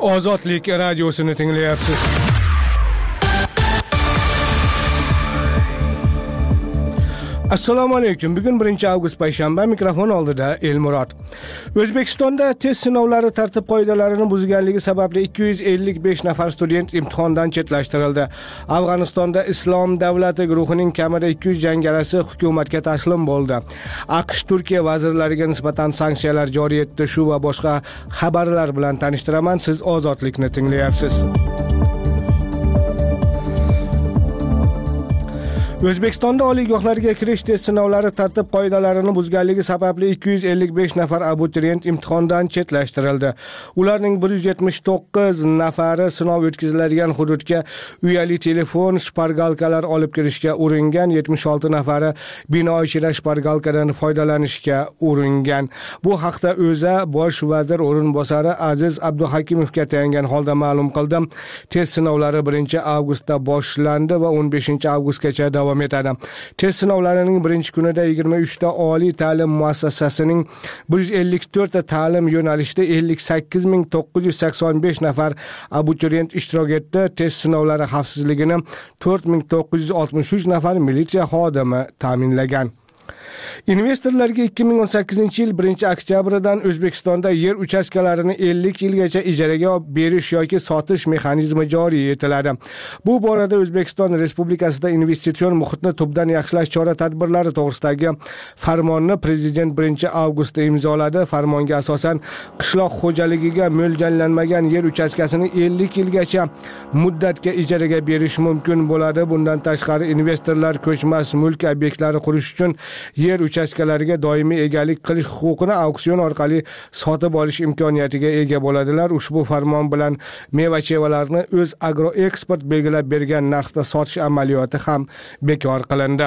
Ozodlik radiosini tinglayapsiz. Assalomu alaykum. Bugun 1-avgust payshanba, mikrofon oldida Elmurod. O'zbekistonda test sinovlari tartib qoidalarini buzganligi sababli 255 nafar student imtihondan chetlashtirildi. Afg'onistonda Islom davlati guruhining kamida 200 jangarasi hukumatga taslim bo'ldi. AQSh Turkiya vazirlariga nisbatan sanksiyalar joriy etdi. Shu va boshqa xabarlar bilan tanishtiraman. Siz ozodlikni tinglayapsiz. O'zbekistonda oliygohlarga kirish test sinovlari tartib qoidalarini buzganligi sababli 255 nafar abituriyent imtihondan chetlashtirildi. Ularning 179 nafari sinov o'tkaziladigan hududga uyali telefon, shpargalkalar olib kirishga uringan, 76 nafari bino ichida shpargalkadan foydalanishga uringan. Bu haqda O'zA bosh vazir o'rinbosari Aziz Abduhakimovga tayangan holda ma'lum qildi. Test sinovlari 1-avgustda boshlandi va 15-avgustgacha davom etadi. Test sinovlarining birinchi kunida 23 ta oliy ta'lim muassasasining 154 ta ta'lim yo'nalishida 58.985 nafar abituriyent ishtirok etdi. Test sinovlari xavfsizligini 4.963 nafar militsiya xodimi ta'minlagan. Investorlarga 2018-yil 1-oktyabridan O'zbekistonda yer uchastkalarini 50 yilgacha ijaraga berish yoki sotish mexanizmi joriy etiladi. Bu borada O'zbekiston Respublikasida investitsion muhitni tubdan yaxshilash chora-tadbirlari to'g'risidagi farmonni Prezident 1-avgustda imzoladi. Farmonga asosan qishloq xo'jaligiga mo'ljallanmagan yer uchastkasini 50 yilgacha muddatga ijaraga berish mumkin bo'ladi. Bundan tashqari investorlar ko'chmas mulk obyektlari qurish uchun yer uchastkalariga doimiy egalik qilish huquqini auksion orqali sotib olish imkoniyatiga ega bo'ladilar. Ushbu farmon bilan meva-chevalarni o'z agroeksport belgilab bergan narxda sotish amaliyoti ham bekor qilindi.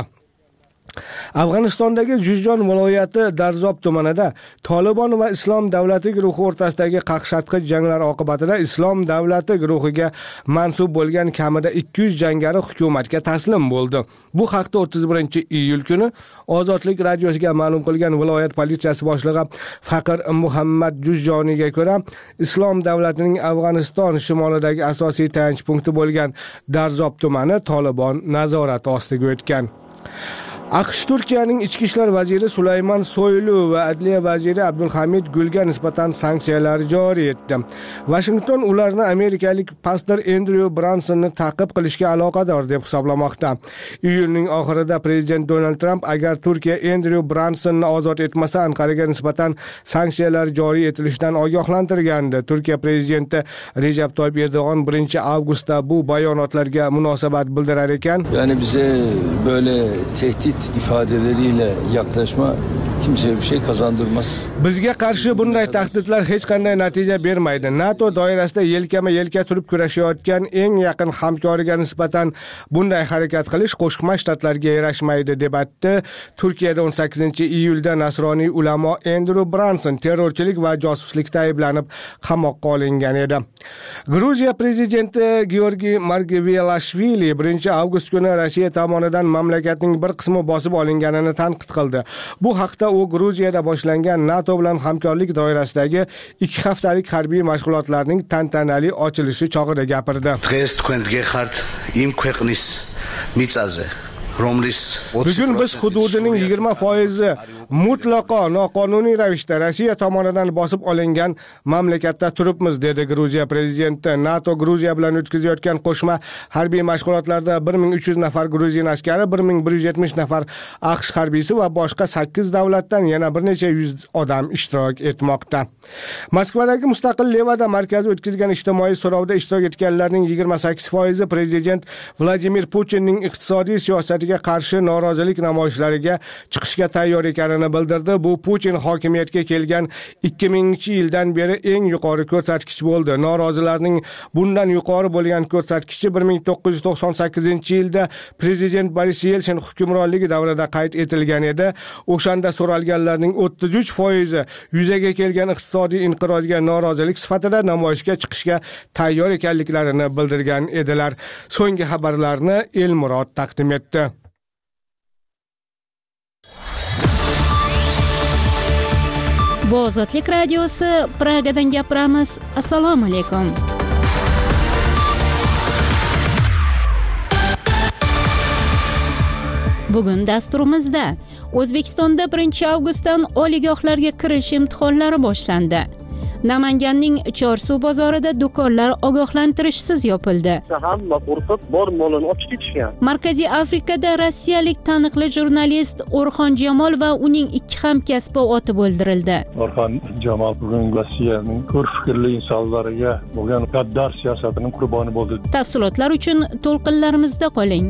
Afg'onistondagi Juzjon viloyati Darzob tumanida Tolibon va Islom davlati guruhi o'rtasidagi qaqshatqich janglar oqibatida Islom davlati guruhiga mansub bo'lgan kamida 200 jangari hukumatga taslim bo'ldi. Bu haqda 31-iyul kuni Ozodlik radiosiga ma'lum qilgan viloyat politsiyasi boshlig'i Faqir Muhammad Juzjoniga ko'ra, Islom davlatining Afg'oniston shimolidagi asosiy tayanch punkti bo'lgan Darzob tumani Tolibon nazorati ostiga o'tgan. AQSh Turkiyaning ichki ishlar vaziri Sulaymon Soylu va adliya vaziri Abdulhamid Gulga nisbatan sanksiyalar joriy etdi. Washington ularni amerikalik pastor Andrew Bransonni ta'qib qilishga aloqador deb hisoblamoqda. Iyulning oxirida prezident Donald Trump agar Turkiya Andrew Bransonni ozod etmasa, Anqaraga nisbatan sanksiyalar joriy etilishidan ogohlantirgandi. Turkiya prezidenti Recep Tayyip Erdo'g'an 1-avgustda bu bayonotlarga munosabat bildirar ekan. Yani bize böyle tehdit ifadeleriyle yaklaşma kimseye bir şey kazandırmaz. Bizga qarshi bunday tahdidlar hech qanday natija bermaydi. NATO doirasida yelkama-yelka turib kurashayotgan eng yaqin hamkoriga nisbatan bunday harakat qilish Qo'shma Shtatlarga yarashmaydi deb aytdi. Turkiyada 18-iyulda nasroniy ulamo Andrew Branson terrorchilik va josuslikda ayblanib qamoqqa olingan edi. Gruziya prezidenti Georgiy Margvelashvili 1-avgust kuni Rossiya tomonidan mamlakatning bir qismi bosib olinganini tanqid qildi. Bu haqda u Gruziyada boshlangan NATO bilan hamkorlik doirasidagi 2 haftalik harbiy mashg'ulotlarning tantanali ochilishi chog'ida gapirdi. Bugun biz hududining 20% mutlaqo noqonuniy ravishda Rossiya tomonidan bosib olingan mamlakatda turibmiz, dedi Gruziya prezidenti. NATO Gruziya bilan o'tkazayotgan qo'shma harbiy mashg'ulotlarda 1300 nafar Gruziya askari, 1170 nafar AQSh harbiysi va boshqa 8 davlatdan yana bir necha yuz odam ishtirok etmoqda. Moskvadagi Mustaqil Levada markazi o'tkazgan ijtimoiy so'rovda ishtirok etganlarning 28% prezident Vladimir Putinning iqtisodiy siyosatiga qarshi norozilik namoyishlariga chiqishga tayyor ekanini bildirdi. Bu Putin hokimiyatga kelgan 2000-yildan beri eng yuqori ko'rsatkich bo'ldi. Norozilarning bundan yuqori bo'lgan ko'rsatkichi 1998-yilda prezident Boris Yeltsin hukmronligi davrida qayd etilgan edi. O'shanda so'ralganlarning 33% yuzaga kelgan iqtisodiy inqirozga norozilik sifatida namoyishga chiqishga tayyor ekanliklarini bildirgan edilar. So'nggi xabarlarni Elmurod taqdim etdi. Bu Ozodlik radiosi, Pragadan gapiramiz. Assalomu alaykum. Bugun dasturimizda O'zbekistonda 1-avgustdan oliygohlarga kirish imtihonlari boshlandi. Namanganning Chorsuv bozorida do'konlar ogohlantirishsiz yopildi. Hamma qo'rqib bor molini olib ketishgan. Markaziy Afrikada rossiyalik taniqli jurnalist O'rxon Jamol va uning 2 hamkasbi otib o'ldirildi. O'rxon Jamol bugun Rossiyaning ko'r fikrli insonlariga bo'lgan gaddar siyosatining qurboni bo'ldi. Tafsilotlar uchun to'lqinlarimizda qoling.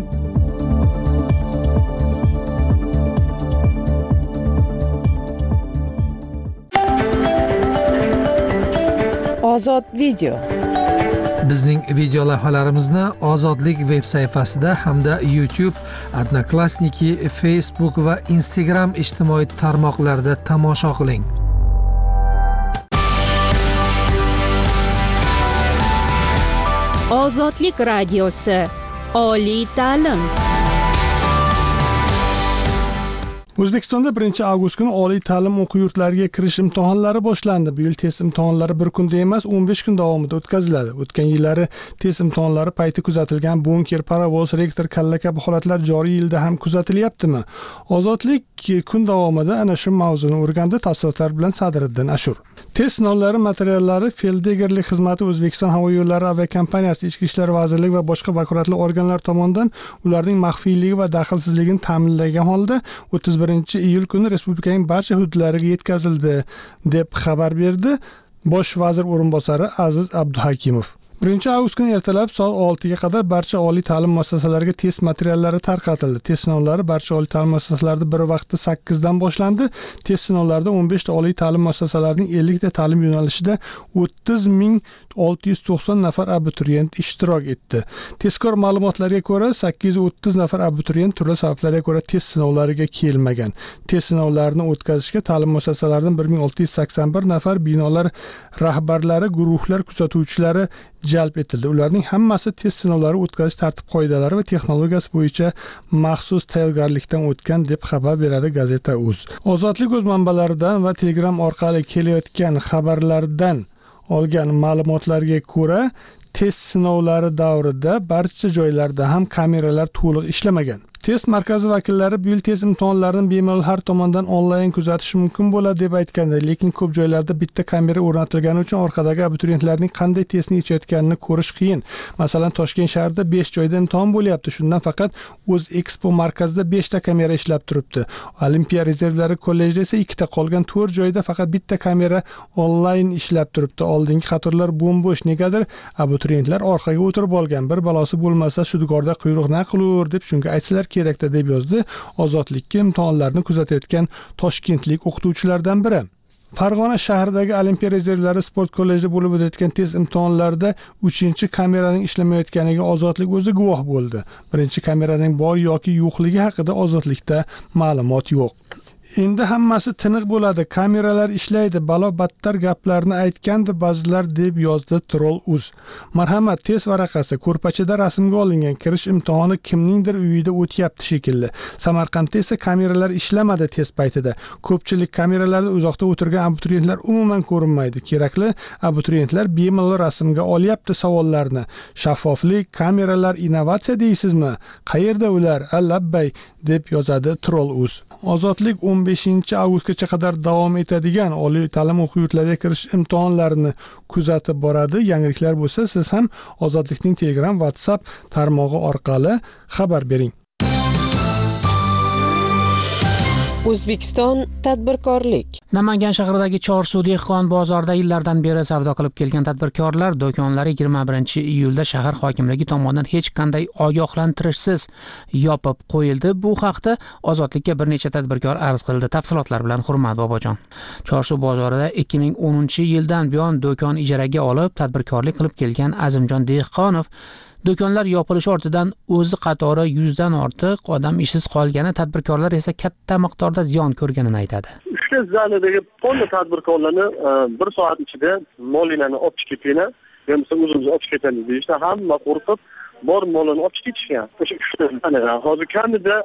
Ozod video. Bizning video lavhalarimizni Ozodlik veb sayfasida hamda YouTube, Odnoklassniki, Facebook va Instagram ijtimoiy tarmoqlarida tomosha qiling. Ozodlik radiosi. Oliy ta'lim. O'zbekistonda 1-avgust kuni oliy ta'lim o'quv yurtlariga kirish imtihonlari boshlandi. Bu yil test imtihonlari bir kunda emas, 15 kun davomida o'tkaziladi. O'tgan yillari test imtihonlari payti kuzatilgan bunker, parovoz, rektor kalla kabi holatlar joriy yilda ham kuzatilyaptimi? Ozodlik kun davomida ana shu mavzuni o'rgandi. Tafsilotlar bilan Sadriddin Ashur. Test sinovlari materiallari Feldegerlik xizmati O'zbekiston havo yo'llari aviakompaniyasi, Ichki ishlar vazirligi va boshqa vakolatli organlar tomonidan ularning maxfiyligi va daxlsizligini ta'minlagan holda 31-iyul kuni respublikaning barcha hududlariga yetkazildi deb xabar berdi Bosh vazir o'rinbosari Aziz Abduhakimov. 1-avgust kuni ertalab soat 6 ga qadar barcha oliy ta'lim muassasalariga test materiallari tarqatildi. Test sinovlari barcha oliy ta'lim muassasalarida bir vaqtda 8 dan boshlandi. Test sinovlarida 15 ta oliy ta'lim muassasalarining 50 ta ta'lim yo'nalishida 30.690 nafar abituriyent ishtirok etdi. Tezkor ma'lumotlarga ko'ra 830 nafar abituriyent turli sabablarga ko'ra test sinovlariga kelmagan. Test sinovlarini o'tkazishga ta'lim muassasalaridan 1681 nafar binolar rahbarlari, guruhlar kuzatuvchilari jalb etildi. Ularning hammasi test sinovlari o'tkazish tartib-qoidalari va texnologiyasi bo'yicha maxsus tayyorgarlikdan o'tgan deb xabar beradi Gazeta.uz. Ozodlik o'z manbalaridan va Telegram orqali kelayotgan xabarlardan olgan ma'lumotlarga ko'ra, test sinovlari davrida barcha joylarda ham kameralar to'liq ishlamagan. Test markazi vakillari bu yil test imtihonlarini bemalol har tomondan onlayn kuzatish mumkin bo'ladi deb aytgandi, lekin ko'p joylarda bitta kamera o'rnatilgani uchun orqadagi abituriyentlarning qanday testni yechayotganini ko'rish qiyin. Masalan, Toshkent shahrida 5 joyda imtihon bo'lyapti. Shundan faqat O'zexpo markazida 5 ta kamera ishlab turibdi. Olimpiya rezervlari kollejida esa 2 ta, qolgan 4 joyda faqat bitta kamera onlayn ishlab turibdi. Oldingi qatorlar bo'm-bo'sh. Negadir abituriyentlar orqaga o'tirib olgan. Bir balosi bo'lmasa shudgorda quyruq na qilur deb shunga aytsalar kerakda deb yozdi Ozodlikka imtihonlarni kuzatayotgan toshkentlik o'qituvchilardan biri. Farg'ona shahridagi Olimpiya rezervlari sport kollejida bo'lib o'tayotgan test imtihonlarida 3-kameraning ishlamayotganiga Ozodlik o'zi guvoh bo'ldi. 1-kameraning bor yoki yo'qligi haqida Ozodlikda ma'lumot yo'q. Endi hammasi tiniq bo'ladi, kameralar ishlaydi, balo battar gaplarni aytgandi ba'zilar deb yozdi Troll.uz. Marhamat, test varaqasi ko'rpachada rasmga olingan, kirish imtihoni kimningdir uyida o'tyapti shekilli. Samarqandda esa kameralar ishlamadi test paytida. Ko'pchilik kameralarda uzoqda o'tirgan abituriyentlar umuman ko'rinmaydi. Kerakli abituriyentlar bemalol rasmga olyapti savollarni. Shaffoflik, kameralar innovatsiya deysizmi? Qayerda ular? Allabbay deb yozadi Troll.uz. Ozodlik 15-avgustgacha qadar davom etadigan oliy ta'lim o'quv yurtlariga kirish imtihonlarini kuzatib boradi. Yangiliklar bo'lsa, siz ham Ozodlikning Telegram, WhatsApp tarmog'i orqali xabar bering. O'zbekiston tadbirkorlik. Namangan shahridagi Chorsuv dehqon bozorida yillardan beri savdo qilib kelgan tadbirkorlar do'konlari 21-iyulda shahar hokimligi tomonidan hech qanday ogohlantirishsiz yopib qo'yildi. Bu haqda Ozodlikka bir necha tadbirkor arz qildi. Tafsilotlar bilan Hurmat Bobojon. Chorsuv bozorida 2010-yildan buyon do'kon ijaraga olib tadbirkorlik qilib kelgan Azimjon Dehqonov do'konlar yopilishi ortidan o'zi qatori 100 dan ortiq odam ishsiz qolgani, tadbirkorlar esa katta miqdorda ziyon ko'rganini aytadi. Uchta zonadagi to'la tadbirkorlarni bir soat ichida molinani olib chiqib kelinglar, yo'qsa o'zimiz olib ketamiz deyishdi. Hamma qo'rqib bor molini olib ketishgan. O'sha 3 ta. Hozir kamida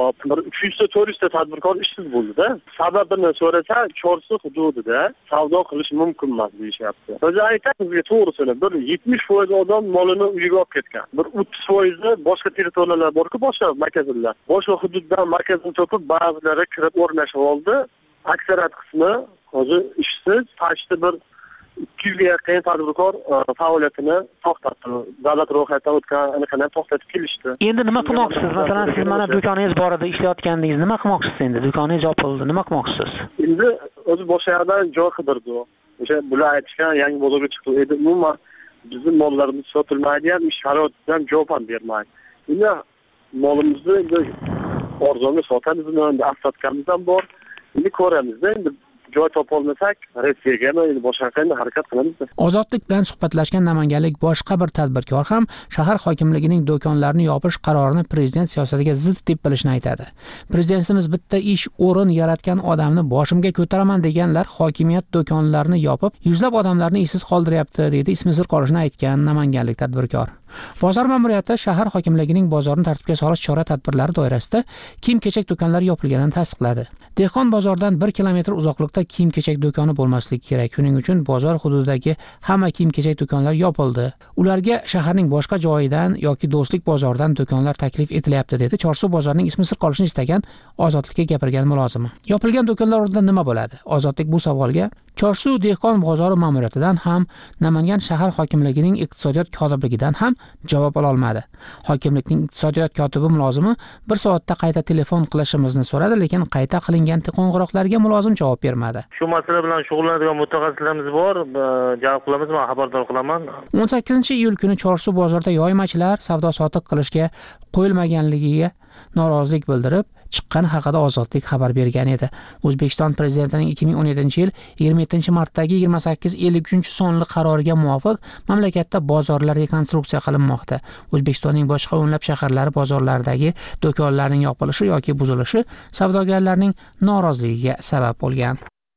300 ta 400 ta tadbirkor ishsiz bo'ldi-da. Sababini so'rasa, Chorsu hududida savdo qilish mumkin emas deyishyapti. O'zi aytamiz, to'g'risini, bir 70% odam molini uyiga olib ketgan. Bir 30% boshqa territoriyalar bor-ku, boshqa markazlar. Boshqa hududdan markazini topib, ba'zilari kirib o'rnashib oldi. Aksariyat qismi hozir ishsiz, tashqi bir 200 ga yaqin tadbirkor faoliyatini to'xtatdi. Davlat ro'yxatidan o'tganini to'xtatib kelishdi. Endi nima qilmoqchisiz? Masalan, siz mana do'koningiz bor edi, ishlayotgandingiz, nima qilmoqchisiz endi? Do'koningiz yopildi, nima qilmoqchisiz? Endi o'zi boshqa yerdan joy qidirdi. O'sha bular aytishgan yangi bozorga chiqdi edi. Umuman bizning mollarimiz sotilmaydi ham, sharoitdan javob ham bermaydi. Endi molimizni arzonga sotamizmi, endi asotganimiz ham bor. Endi ko'ramiz-da, endi joy topa olmasak, Rossiyaga endi boshqa qanday harakat qilamiz. Ozodlik bilan suhbatlashgan namanganlik boshqa bir tadbirkor ham shahar hokimligining do'konlarini yopish qarorini prezident siyosatiga zid deb bilishni aytadi. Prezidentimiz bitta ish o'rin yaratgan odamni boshimga ko'taraman deganlar hokimiyat do'konlarini yopib, yuzlab odamlarni ishsiz qoldiryapti, dedi ismi sir qolishini aytgan namanganlik tadbirkor. Bozor ma'muriyati shahar hokimligining bozorni tartibga solish chora-tadbirlari doirasida kiyim-kechak do'konlari yopilganini tasdiqladi. Dehqon bozordan 1 kilometr uzoqlikda kiyim-kechak do'koni bo'lmasligi kerak. Shuning uchun bozor hududidagi hamma kiyim-kechak do'konlari yopildi. Ularga shaharning boshqa joyidan yoki do'stlik bozoridan do'konlar taklif etilyapti, dedi Chorsu bozorining ismi sir qolishini istagan Ozodlikka gapirgan mulozimi. Yopilgan do'konlar o'rnida nima bo'ladi? Ozodlik bu savolga Chorsu dehqon bozori ma'muriyatidan ham, Namangan shahar hokimligining iqtisodiyot kotibligidan ham javob ola olmadi. Hokimlikning iqtisodiyot kotibi mulozimi 1 soatda qayta telefon qilishimizni so'radi, lekin qayta qilingan qo'ng'iroqlarga mulozim javob bermadi. Shu masala bilan shug'ullanadigan mutaxassislarimiz bor, javob qilamiz, men xabardor qilaman. 18-iyul kuni Chorsu bozorida yoymachilar savdo-sotiq qilishga qo'yilmaganligiga norozilik bildirib chiqqani haqida Ozodlik xabar bergan edi. O'zbekiston prezidentining 2017-yil 27-martdagi 2853-sonli qaroriga muvofiq mamlakatda bozorlar rekonstruksiya qilinmoqda. O'zbekistonning boshqa o'nlab shaharlari bozorlaridagi do'konlarning yopilishi yoki buzilishi savdogarlarning noroziligiga sabab bo'lgan.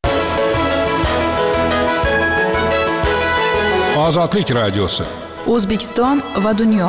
Ozodlik radiosi. O'zbekiston va dunyo.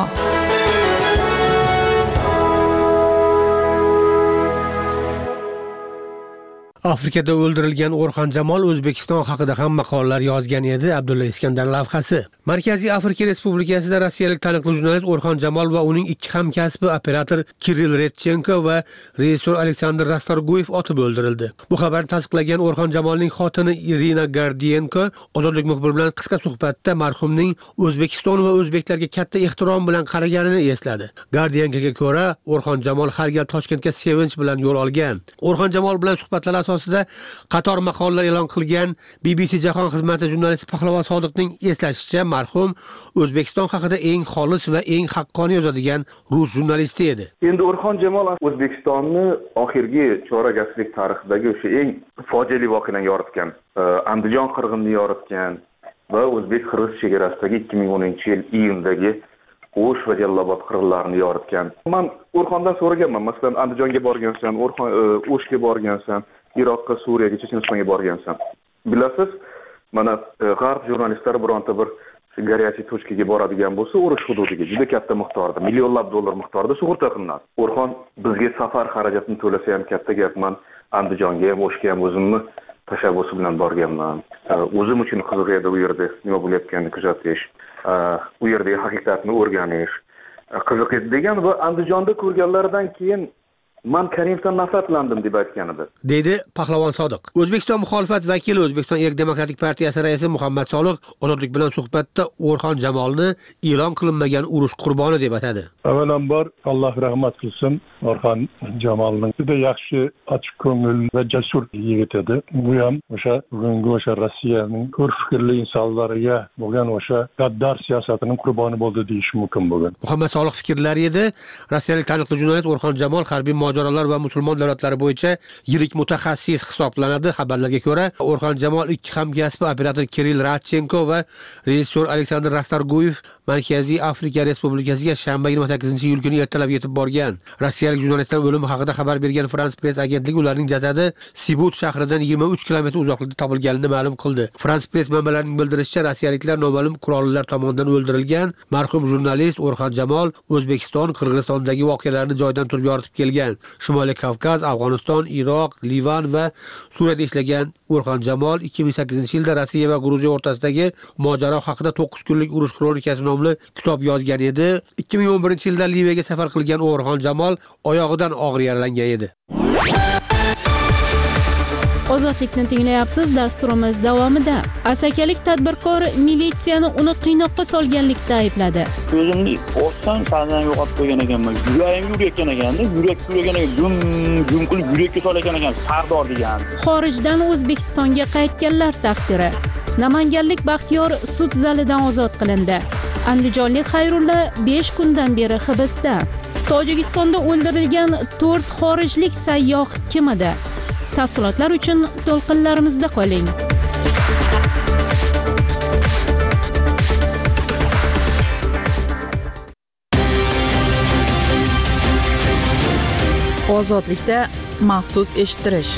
Afrikada o'ldirilgan O'rxon Jamol O'zbekiston haqida ham maqolalar yozgan edi. Abdulla Iskandar lavhasi. Markaziy Afrika Respublikasida rossiyalik taniqli jurnalist O'rxon Jamol va uning ikki hamkasbi operator Kirill Redchenko va rejissor Aleksandr Rastorguyev otib o'ldirildi. Bu xabarni tasdiqlagan O'rxon Jamolning xotini Irina Gardiyenko Ozodlik muxbiri bilan qisqa suhbatda marhumning O'zbekiston va o'zbeklarga katta ehtirom bilan qaraganini esladi. Gardiyenkoga ko'ra, O'rxon Jamol har gal Toshkentga sevinch bilan yo'l olgan. O'rxon Jamol bilan suhbatlar asosida qator maqolalar e'lon qilgan BBC Jahon xizmati jurnalisti Pahlavon Sodiqning eslashicha, marhum O'zbekiston haqida eng xolis va eng haqqoniy yozadigan rus jurnalisti edi. Endi O'rxon Jamol O'zbekistonni oxirgi chorak asrlik tarixidagi o'sha eng fojiali voqealarni yoritgan, Andijon qirg'inini yoritgan va o'zbek-qirg'iz chegarasidagi 2010-yil iyundagi O'sh va Jallobod qirg'inlarini yoritgan. Men O'rxondan so'raganman, masalan, Andijonga borgansan, O'shga borgansan, Iroqqa, Suriyaga, Chechenistonga borgansan. Bilasiz, mana g'arb jurnalistlari bironta bir горячий точкаga boradigan bo'lsa, urush hududiga juda katta miqdorda, millionlab dollar miqdorida sug'urta qilinadi. O'rxon bizga safar xarajatini to'lasa ham katta gap. Men Andijonga ham, O'shga ham o'zimni tashabbusi bilan borganman. O'zim uchun qiziq edi u yerda nima bo'layotganini kuzatish, u yerdagi haqiqatni o'rganish qiziq edi degan va Andijonda ko'rganlaridan keyin men Karimdan nafratlandim deb aytgan edi, deydi Pahlavon Sodiq. O'zbekiston muxolifat vakili O'zbekiston Erk Demokratik partiyasi raisi Muhammad Soliq Ozodlik bilan suhbatda O'rxon Jamolni e'lon qilinmagan urush qurboni deb atadi. Avvalambor Alloh rahmat qilsin, O'rxon Jamolning juda yaxshi, ochiq ko'ngil va jasur yigit edi. Bu ham o'sha bugungi o'sha Rossiyaning ko'r fikrli insonlariga bo'lgan o'sha gaddar siyosatining qurboni bo'ldi deyish mumkin bugun. Muhammad Soliq fikrlari edi. Rossiyalik taniqli jurnalist O'rxon Jamol harbiy mojarolar va musulmon davlatlari bo'yicha yirik mutaxassis hisoblanadi. Xabarlarga ko'ra, O'rxon Jamol ikki hamkasbi operator Kirill Radchenko va rejissyor Aleksandr Rastorguyev Markaziy Afrika Respublikasiga shanba 28-iyul kuni ertalab yetib borgan. Rossiyalik jurnalistlar o'limi haqida xabar bergan France Press agentligi ularning jasadi Sibut shahridan 23 kilometr uzoqlikda topilganini ma'lum qildi. France Press manbalarining bildirishicha, rossiyaliklar noma'lum qurollilar tomonidan o'ldirilgan. Marhum jurnalist O'rxon Jamol O'zbekiston, Qirg'izistondagi voqealarni joydan turib yoritib kelgan. Shimoliy Kavkaz, Afg'oniston, Iroq, Livan va Suriyada ishlagan O'rxon Jamol 2008-yilda Rossiya va Gruziya o'rtasidagi mojaro haqida 9 kunlik urush kronikasi nomli kitob yozgan edi. 2011-yilda Liviyaga safar qilgan O'rxon Jamol oyog'idan og'ir yaralangan edi. Ozodlikni tinglayapsiz. Dasturimiz davomida asakalik tadbirkor militsiyani uni qiynoqqa solganlikda aybladi. O'zimni o'tdan sanadan yo'qotib qo'ygan ekanman. Yuragim yurayotgan ekanda, yurak gum qilib yurakka solayotgan ekan, Sardor degan. Xorijdan O'zbekistonga qaytganlar taqdiri. Namanganlik Baxtiyor sud zalidan ozod qilindi. Andijonlik Xayrulla 5 kundan beri hibsda. Tojikistonda o'ldirilgan 4 xorijlik sayyoh kim edi? Tafsilotlar uchun to'lqinlarimizda qoling. Ozodlikda maxsus eshittirish.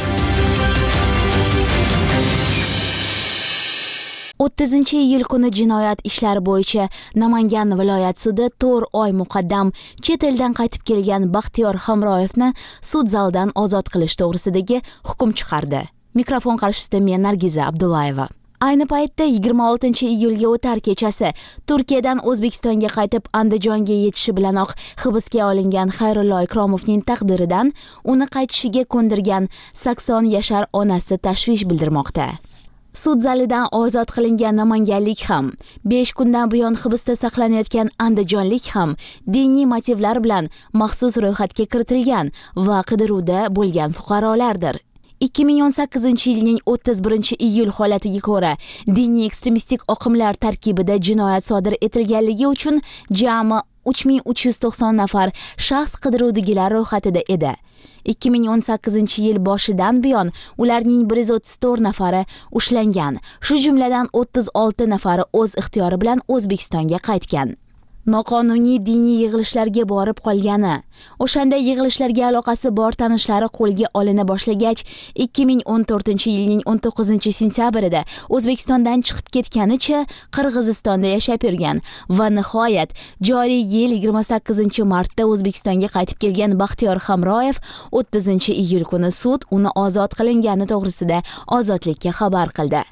30-iyul kuni jinoyat ishlari bo'yicha Namangan viloyat sudi 4 oy muqaddam chet eldan qaytib kelgan Baxtiyor Hamroyevni sud zalidan ozod qilish to'g'risidagi hukm chiqardi. Mikrofon qarshisida men Nargiza Abdullayeva. Ayni paytda 26-iyulga o'tar kechasi Turkiyadan O'zbekistonga qaytib Andijonga yetishi bilanoq hibsga olingan Xayrullo Ikromovning taqdiridan uni qaytishiga ko'ndirgan 80 yashar onasi tashvish bildirmoqda. Sud zalidan ozod qilingan namanganlik ham, 5 kundan buyon hibsda saqlanayotgan andijonlik ham diniy motivlar bilan maxsus ro'yxatga kiritilgan va qidiruvda bo'lgan fuqarolardir. 2018-yilning 31-iyul holatiga ko'ra, diniy ekstremistik oqimlar tarkibida jinoyat sodir etilganligi uchun jami 3390 nafar shaxs qidiruvdagilar ro'yxatida edi. 2018-yil boshidan buyon ularning 134 nafari ushlangan. Shu jumladan 36 nafari o'z ixtiyori bilan O'zbekistonga qaytgan. Noqonuniy diniy yig'ilishlarga borib qolgani, o'shanda yig'ilishlarga aloqasi bor tanishlari qo'lga olina boshlagach, 2014-yilning 19-sentyabrida O'zbekistondan chiqib ketganicha Qirg'izistonda yashab yurgan va nihoyat joriy yil 28-martda O'zbekistonga qaytib kelgan Baxtiyor Hamroyev 30-iyul kuni sud uni ozod qilingani to'g'risida ozodlikka xabar qildi.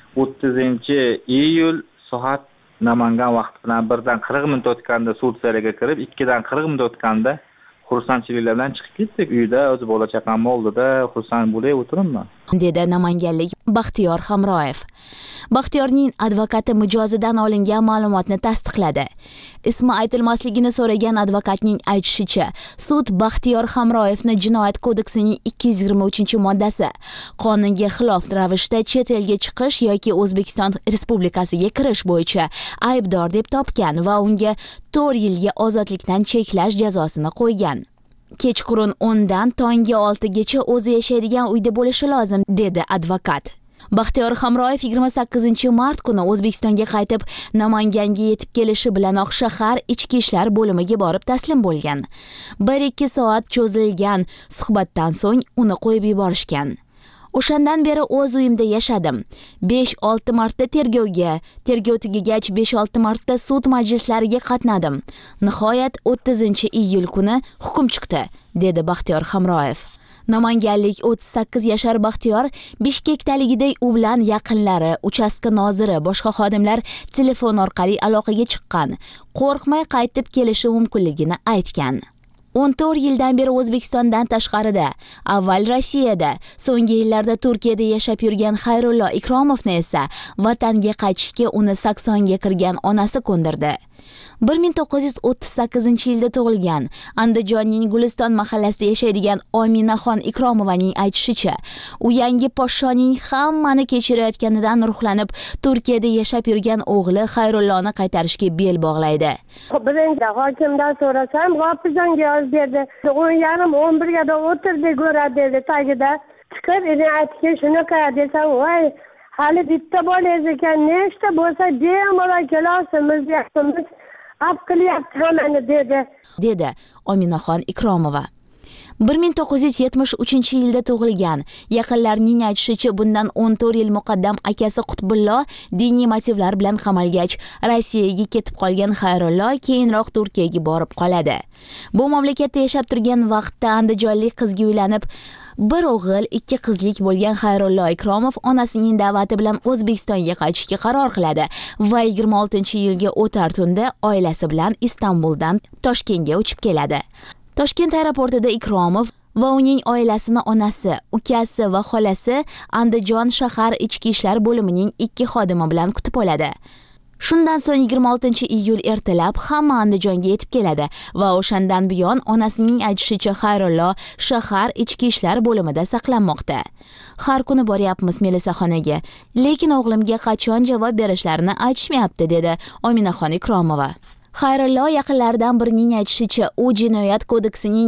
30-iyul soat Namangan vaqti bilan 1dan 40 minut o'tganda sud zaliga kirib, 2dan 40 minut o'tganda xursandchiliklar bilan chiqib ketdik. Uyda o'z bola chaqam oldida xursand bo'lib o'tiribman, dedi namanganlik Baxtiyor Hamroyev. Baxtiyorning advokati mijozidan olingan ma'lumotni tasdiqladi. Ismi aytilmasligini so'ragan advokatning aytishicha, sud Baxtiyor Hamroyevni Jinoyat kodeksining 223-moddasi qonunga xilof ravishda chet elga chiqish yoki O'zbekiston Respublikasiga kirish bo'yicha aybdor deb topgan va unga 4 yilga ozodlikdan cheklash jazosini qo'ygan. Kechqurun 10 dan tonggi 6 gacha o'zi yashaydigan uyda bo'lishi lozim, dedi advokat. Baxtiyor Hamroyev 28-mart kuni O'zbekistonga qaytib, Namanganga yetib kelishi bilanoq shahar ichki ishlar bo'limiga borib taslim bo'lgan. 1-2 soat cho'zilgan suhbatdan so'ng uni qo'yib yuborishgan. O'shandan beri o'z uyimda yashadim. 5-6 marta tergov tugagach 5-6 marta sud majlislariga qatnadim. Nihoyat 30-iyul kuni hukm chiqdi, dedi Baxtiyor Hamroyev. Namanganlik 38 yashar Baxtiyor Bishkekdaligidek u bilan yaqinlari, uchastka noziri, boshqa xodimlar telefon orqali aloqaga chiqqan. Qo'rqmay qaytib kelishi mumkinligini aytgan. 14 yildan beri O'zbekistondan tashqarida, avval Rossiyada, so'nggi yillarda Turkiyada yashab yurgan Xayrullo Ikromovni esa vatanga qaytishga uni 80 ga kirgan onasi ko'ndirdi. 1938-yilda tug'ilgan Andijonning Guliston mahallasida yashaydigan Ominaxon Ikromovaning aytishicha, u yangi podshoning hammani kechirayotganidan ruhlanib, Turkiyada yashab yurgan o'g'li Xayrullohni qaytarishga bel bog'laydi. Birinchi hokimdan so'rasam, G'ofurjonga yozib berdi. 10:30-11 ga o'tirdi, ko'radi dedi tagida. Chiqib, aytdi, shunaqa desam, voy, hali bitta bolangiz ekan, nechta bo'lsa bemalol kelasiz, yaxshimiz, ab qilyapti hammani dedi Ominaxon Ikromova. 1973-yilda tug'ilgan. Yaqinlarning aytishicha, bundan 14 yil muqaddam akasi Qutbullo diniy motivlar bilan qamalgach, Rossiyaga ketib qolgan Xayrullo keyinroq Turkiyaga borib qoladi. Bu mamlakatda yashab turgan vaqtda andijonlik qizga uylanib, bir o'g'il, 2 qizlik bo'lgan Xayrullo Ikromov onasining da'vati bilan O'zbekistonga qaytishga qaror qiladi va 26-yilga o'tar tunda oilasi bilan Istanbuldan Toshkentga uchib keladi. Toshkent aeroportida Ikromov va uning oilasini onasi, ukasi va xolasi Andijon shahar ichki ishlar bo'limining 2 xodimi bilan kutib oladi. Shundan so'ng 26-iyul ertalab hamma Andijonga yetib keladi va o'shandan buyon onasining aytishicha Xayrullo shahar ichki ishlar bo'limida saqlanmoqda. Har kuni boryapmiz Melisaxonaga, lekin o'g'limga qachon javob berishlarini aytishmayapti, dedi Ominaxon Ikromova. Xayrullo yaqinlaridan birining aytishicha, u jinoyat kodeksining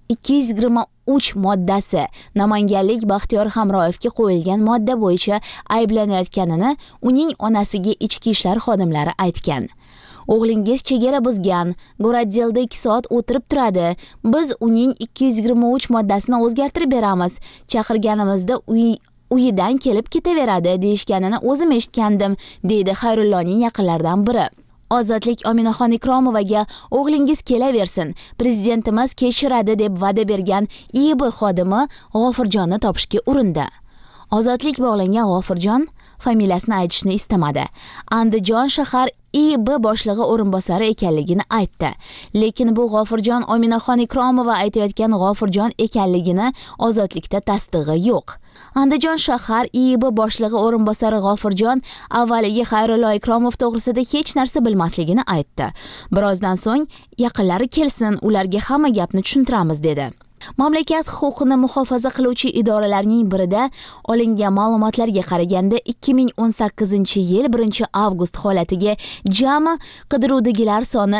223 moddasi namanganlik Baxtiyor Hamroyevga qo'yilgan modda bo'yicha ayblanayotganini uning onasiga ichki ishlar xodimlari aytgan. O'g'lingiz chegara buzgan, Go'radjelda 2 soat o'tirib turadi. Biz uning 223 moddasini o'zgartirib beramiz. Chaqirganimizda uyidan kelib ketaveradi deyishganini o'zim eshitgandim, deydi Xayrulloning yaqinlaridan biri. Ozodlik Ominaxon Ikromovaga o'g'lingiz kelaversin, prezidentimiz kechiradi deb va'da bergan IIB xodimi G'ofurjonni topishga urindi. Ozodlik bog'langan G'ofurjon familiyasini aytishni istamadi. Andijon shahar IIB boshlig'i o'rinbosari ekanligini aytdi. Lekin bu G'ofurjon Ominaxon Ikromova aytayotgan G'ofurjon ekanligini Ozodlikda tasdig'i yo'q. Andijon shahar IIB boshlig'i o'rinbosari G'ofurjon avvaliga Xayrullo Ikromov to'g'risida hech narsa bilmasligini aytdi. Birozdan so'ng yaqinlari kelsin, ularga hamma gapni tushuntiramiz, dedi. Mamlakat huquqini muhofaza qiluvchi idoralarning birida olingan ma'lumotlarga qaraganda 2018-yil 1-avgust holatiga jami qidiruvdagilar soni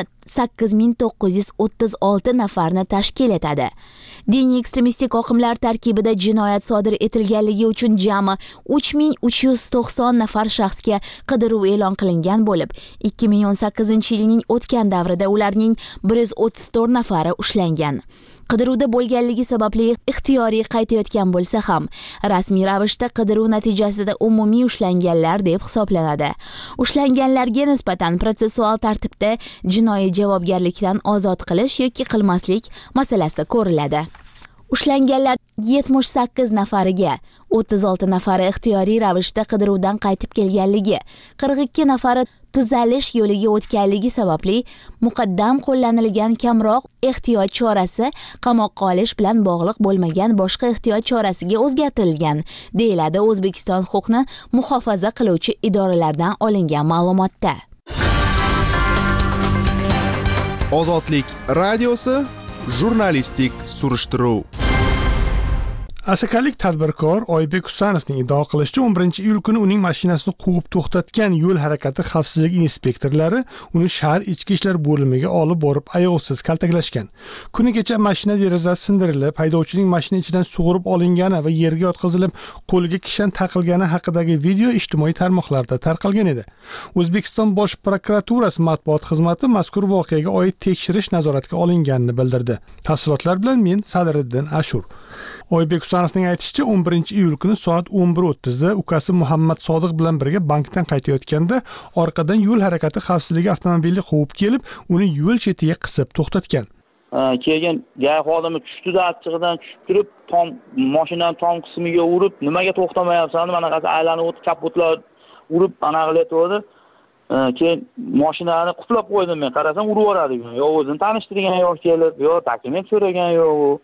8936 nafarni tashkil etadi. Diniy ekstremistik oqimlar tarkibida jinoyat sodir etilganligi uchun jami 3390 nafar shaxsga qidiruv e'lon qilingan bo'lib, 2018-yilning o'tgan davrida ularning 134 nafari ushlangan. Qidiruvda bo'lganligi sababli ixtiyoriy qaytayotgan bo'lsa ham, rasmiy ravishda qidiruv natijasida umumiy ushlanganlar deb hisoblanadi. Ushlanganlarga nisbatan protsessual tartibda jinoiy javobgarlikdan ozod qilish yoki qilmaslik masalasi ko'riladi. Ushlanganlar 78 nafariga, 36 nafari ixtiyoriy ravishda qidiruvdan qaytib kelganligi, 42 nafari tuzalish yo'liga o'tganligi sababli muqaddam qo'llanilgan kamroq ehtiyot chorasi qamoqqa olish bilan bog'liq bo'lmagan boshqa ehtiyot chorasiga o'zgartirilgan, deyiladi O'zbekiston huquqni muhofaza qiluvchi idoralardan olingan ma'lumotda. Ozodlik radiosi jurnalistik surishtiruv. Asakalik tadbirkor Oybek Husanovning iddao qilishicha 11-iyul kuni uning mashinasini quvib to'xtatgan yo'l harakati xavfsizligi inspektorlari uni shahar ichki ishlar bo'limiga olib borib ayovsiz kaltaklashgan. Kuni kecha mashina derazasi sindirilib, haydovchining mashina ichidan sug'urib olingani va yerga yotqizilib, qo'liga kishan taqilgani haqidagi video ijtimoiy tarmoqlarda tarqalgan edi. O'zbekiston Bosh prokuraturasi matbuot xizmati mazkur voqeaga oid tekshirish nazoratga olinganini bildirdi. Tafsilotlar bilan men Sadriddin Ashur. Oybek Husanovning aytishicha, 11-iyul kuni soat 11:30 da ukasi Muhammad Sodiq bilan birga bankdan qaytayotganda orqadan yo'l harakati xavfsizligi avtomobili quvib kelib, uni yo'l chetiga qisib to'xtatgan. Keyin gay xodimi tushdi-da, achchig'idan tushib turib, mashinaning tom qismiga urib, nimaga to'xtamayapsan, manaqasi aylanib o'tib, kapotlar urib, anaqilayotdi. Keyin mashinani quflab qo'ydim men, qarasam urib yuboradi. Yo o'zini tanishtirgan yo'q kelib, yo dokument so'ragan yo'q.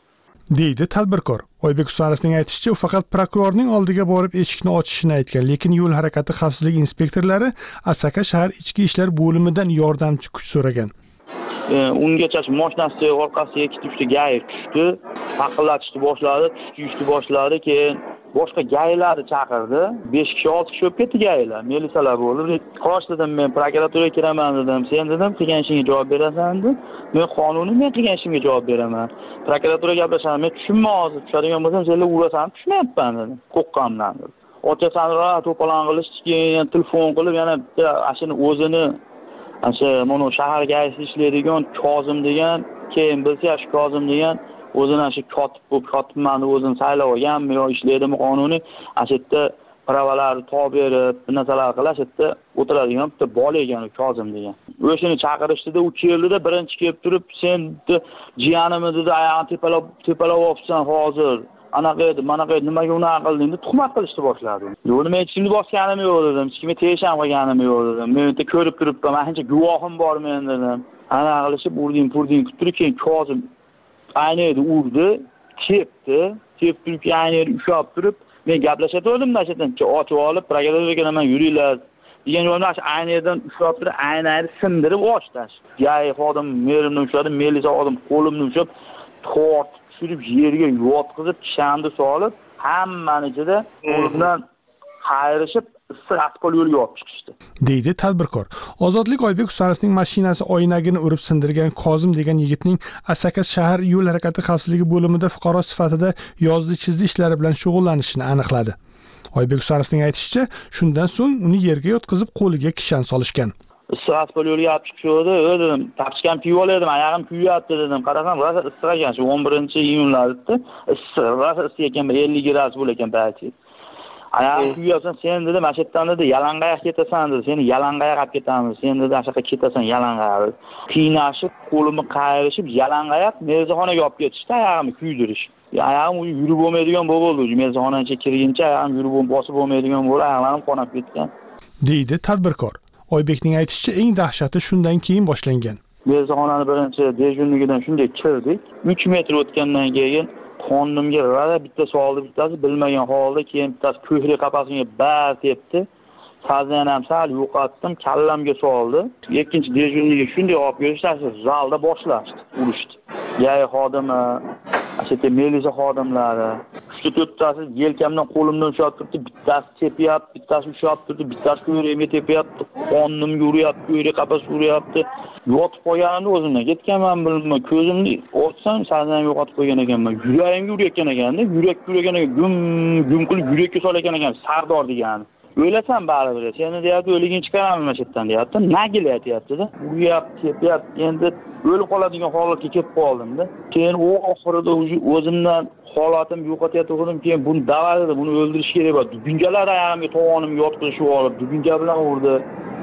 deydi tadbirkor. Oybek Husanovning aytishicha, u faqat prokurorning oldiga borib eshikni ochishini aytgan, lekin yo'l harakati xavfsizligi inspektorlari Asaka shahar ichki ishlar bo'limidan yordamchi kuch so'ragan. Ungacha mashinasi orqasiga 2-3 gay tushdi, taqillatishni boshladi, tushishni boshladi, keyin boshqa gaylarni chaqirdi. 5 kishi 6 kishi olib ketdi gaylar. Milisalar bo'ldi. Xo'sh dedim, men prokuraturaga kiraman dedim. Sen dedim, qilgan ishingga javob berasan dedim. Men qonuniy men qilgan ishimga javob beraman. Prokuratura gaplashaman, men tushunmay hozir tushadigan bo'lsam, senlar urasan, tushmayapman dedim. Qo'rqqanimdan dedim. Ochasanlar to'polon qilishgan, telefon qilib yana ashini o'zini mana shahar gaisi ishlaydigan Kozim degan, keyin bilsa shu Kozim degan o'zini shu kotibman o'zini saylab olganmi yo ishlaydimi qonuniy, shu yerda pravalarni to'p berib, narsalar qilish, shu yerda o'tiradigan bitta bola ekan Kozim degan. O'shini chaqirishdi-da, u keldi-da, birinchi kelib turib, sen jiyanimni dedi, oyog'ini tepalab olibsan hozir. Anaqa edi, manaqa edi, nimaga unaqa qilding deb tuhmat qilishni boshladi. Yo'q, men hech kimni bosganim yo'q dedim, hech kimga tegisham qilganim yo'q dedim. Men bitta ko'rib turibman, men hech guvohim bor men dedim. Anaqa qilishib urding turib, keyin Kozim ayni edi urdi, tep turib ayni edi ushlab turib, men gaplashaverdim, nashatancha ochib olib, prokuraturaga nima yuringlar degan joydan ayni edidan ushlab turib, ayni sindirib ochdi. Gay xodim merimni ushladi, melisa xodim qo'limni ushlab tortib tushirib yerga yotqizib, kishanni solib, hammani ichida qo'limdan qayrishib, issiq asfalt yo'lga olib chiqishdi. deydi tadbirkor. Ozodlik Oybek Husanovning mashinasi oynagini urib sindirgan Kozim degan yigitning Asaka shahar yo'l harakati xavfsizligi bo'limida fuqaro sifatida yozdi-chizdi ishlari bilan shug'ullanishini aniqladi. Oybek Husanovning aytishicha, shundan so'ng uni yerga yotqizib qo'liga kishan solishgan. Issiq asfalt yo'lga olib chiqishdi, dedim, tapchkan pivo oldim, oyog'im kuyyapti dedim. Qarasam, rosa issiq ekan, shu 11-iyunlarda issiq, rosa issiq ekan, 50 gradus bo'l ekan payti. Oyog'im kuyyapsan, sen dedim, mana shu yerdan dedi, yalangoyoq ketasan dedi, seni yalangoyoq olib ketamiz. Sen dedi, ana shu yoqqa ketasan yalangoyoq. Qiynashib, qo'limni qayrishib, yalangoyoq mezonxonaga olib ketishdi, oyog'imni kuydirish. Oyog'im yurib bo'lmaydigan bo'ldi. Mezonxonaga kirguncha oyog'im yurib bosib bo'lmaydigan bo'ldi, oyoqlarim qonab ketgan. deydi tadbirkor. Oybekning aytishicha, eng dahshati shundan keyin boshlangan. Mezonxonani birinchi dejurnigidan shunday kirdik. 3 metr o'tgandan keyin qonimga rada bitta soldi, bittasi bilmagan holda, keyin bittasi ko'hri qafasiga bar tepdi. Sazdan ham sal yo'qotdim, kallamga soldi. Ikkinchi dejurniga shunday olib kelishdi, zalda boshlashdi, urishdi. Yay xodimi, ashta melisa xodimlari, 3-4tasi yelkamdan qo'limdan ushlab turibdi, bittasi tepyapti, bittasi ushlab turibdi, bittasi ko'rayimga tepyapti, qonimga uryapti, ko'ri qafas uryapti. Yotib qolganimni o'zimdan ketganman, bilmayman, ko'zimni ochsam sazdan yo'qotib qo'ygan ekanman. Yuragimga urayotgan ekanda, yurakka uragan ekan, gum qilib yurakka solayotgan ekan, Sardor degani. O'ylasam baribir, seni deyapti, o'liging chiqaraman mana shu yerdan deyapti, nagil aytyapti-da. Uryapti, tepyapti, endi o'lib qoladigan holatga kelib qoldim-da. Keyin u oxirida o'zimdan holatim yo'qotayotgandim, keyin buni davaladi, buni o'ldirish kerak bo'ldi. Dugunjalar oyog'imga, tovonimga yotqizishib olib, dugunja bilan urdi.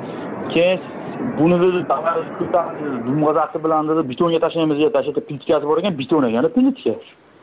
Keyin buni dedi, davaladi, ko'tardi, dumg'azasi bilan dedi, betonga tashlaymiz deb tashlatib, plitkasi bor ekan, beton ekan, plitka.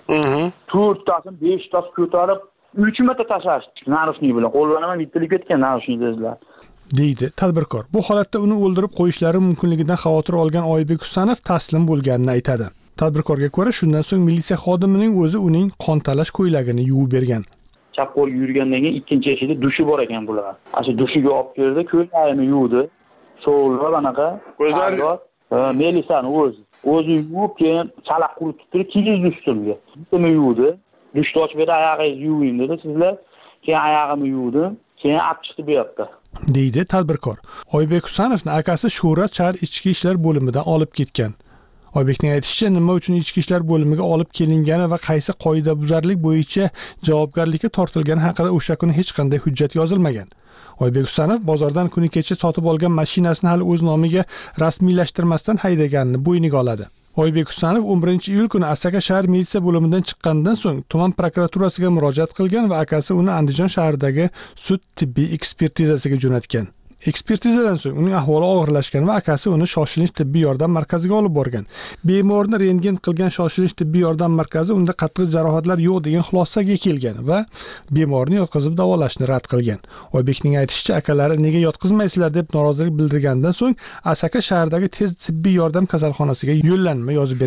4tasi, 5tasi ko'tarib 3 marta tashlashdi, narushnik bilan. Qo'llarim bitilib ketgan narushnik dedilar. deydi tadbirkor. Bu holatda uni o'ldirib qo'yishlari mumkinligidan xavotir olgan Oybek Husanov taslim bo'lganini aytadi. Tadbirkorga ko'ra, shundan so'ng militsiya xodimining o'zi uning qontalash ko'ylagini yuvib bergan. Chap qo'l yurgandan keyin ikkinchi eshikda dushi bor ekan bular. Ashu dushiga olib kirdi, ko'ylagini yuvdi. So'lroq anaqa ko'zlari melisani o'zi yuvib, keyin chalaq quritib turib, kiyizdi ustimga. Ustimni yuvdi. Dushni ochib berdi, oyog'ingizni yuving dedi, sizlar. Keyin oyog'imni yuvdim, keyin olib chiqdi bu yoqqa. deydi tadbirkor. Oybek Husanovning akasi Shuhrat shahar ichki ishlar bo'limidan olib ketgan. Oybekning aytishicha, nima uchun ichki ishlar bo'limiga olib kelingani va qaysi qoidabuzarlik bo'yicha javobgarlikka tortilgani haqida o'sha kuni hech qanday hujjat yozilmagan. Oybek Husanov bozordan kuni kecha sotib olgan mashinasini hali o'z nomiga rasmiylashtirmasdan haydaganini bo'yniga oladi. Oybek Husanov 11-iyul kuni Asaka shahar militsiya bo'limidan chiqqandan so'ng tuman prokuraturasiga murojaat qilgan va akasi uni Andijon shahridagi sud tibbiy ekspertizasiga jo'natgan. Ekspertizadan so'ng uning ahvoli og'irlashgan va akasi uni shoshilinch tibbiy yordam markaziga olib borgan. Bemorni rentgen qilgan shoshilinch tibbiy yordam markazi unda qattiq jarohatlar yo'q degan xulosaga kelgan va bemorni yotqizib davolashni rad qilgan. Oybekning aytishicha, akalari nega yotqizmaysizlar deb norozilik bildirgandan so'ng Asaka shahridagi tez tibbiy yordam kasalxonasiga yo'llanma yozib bergan.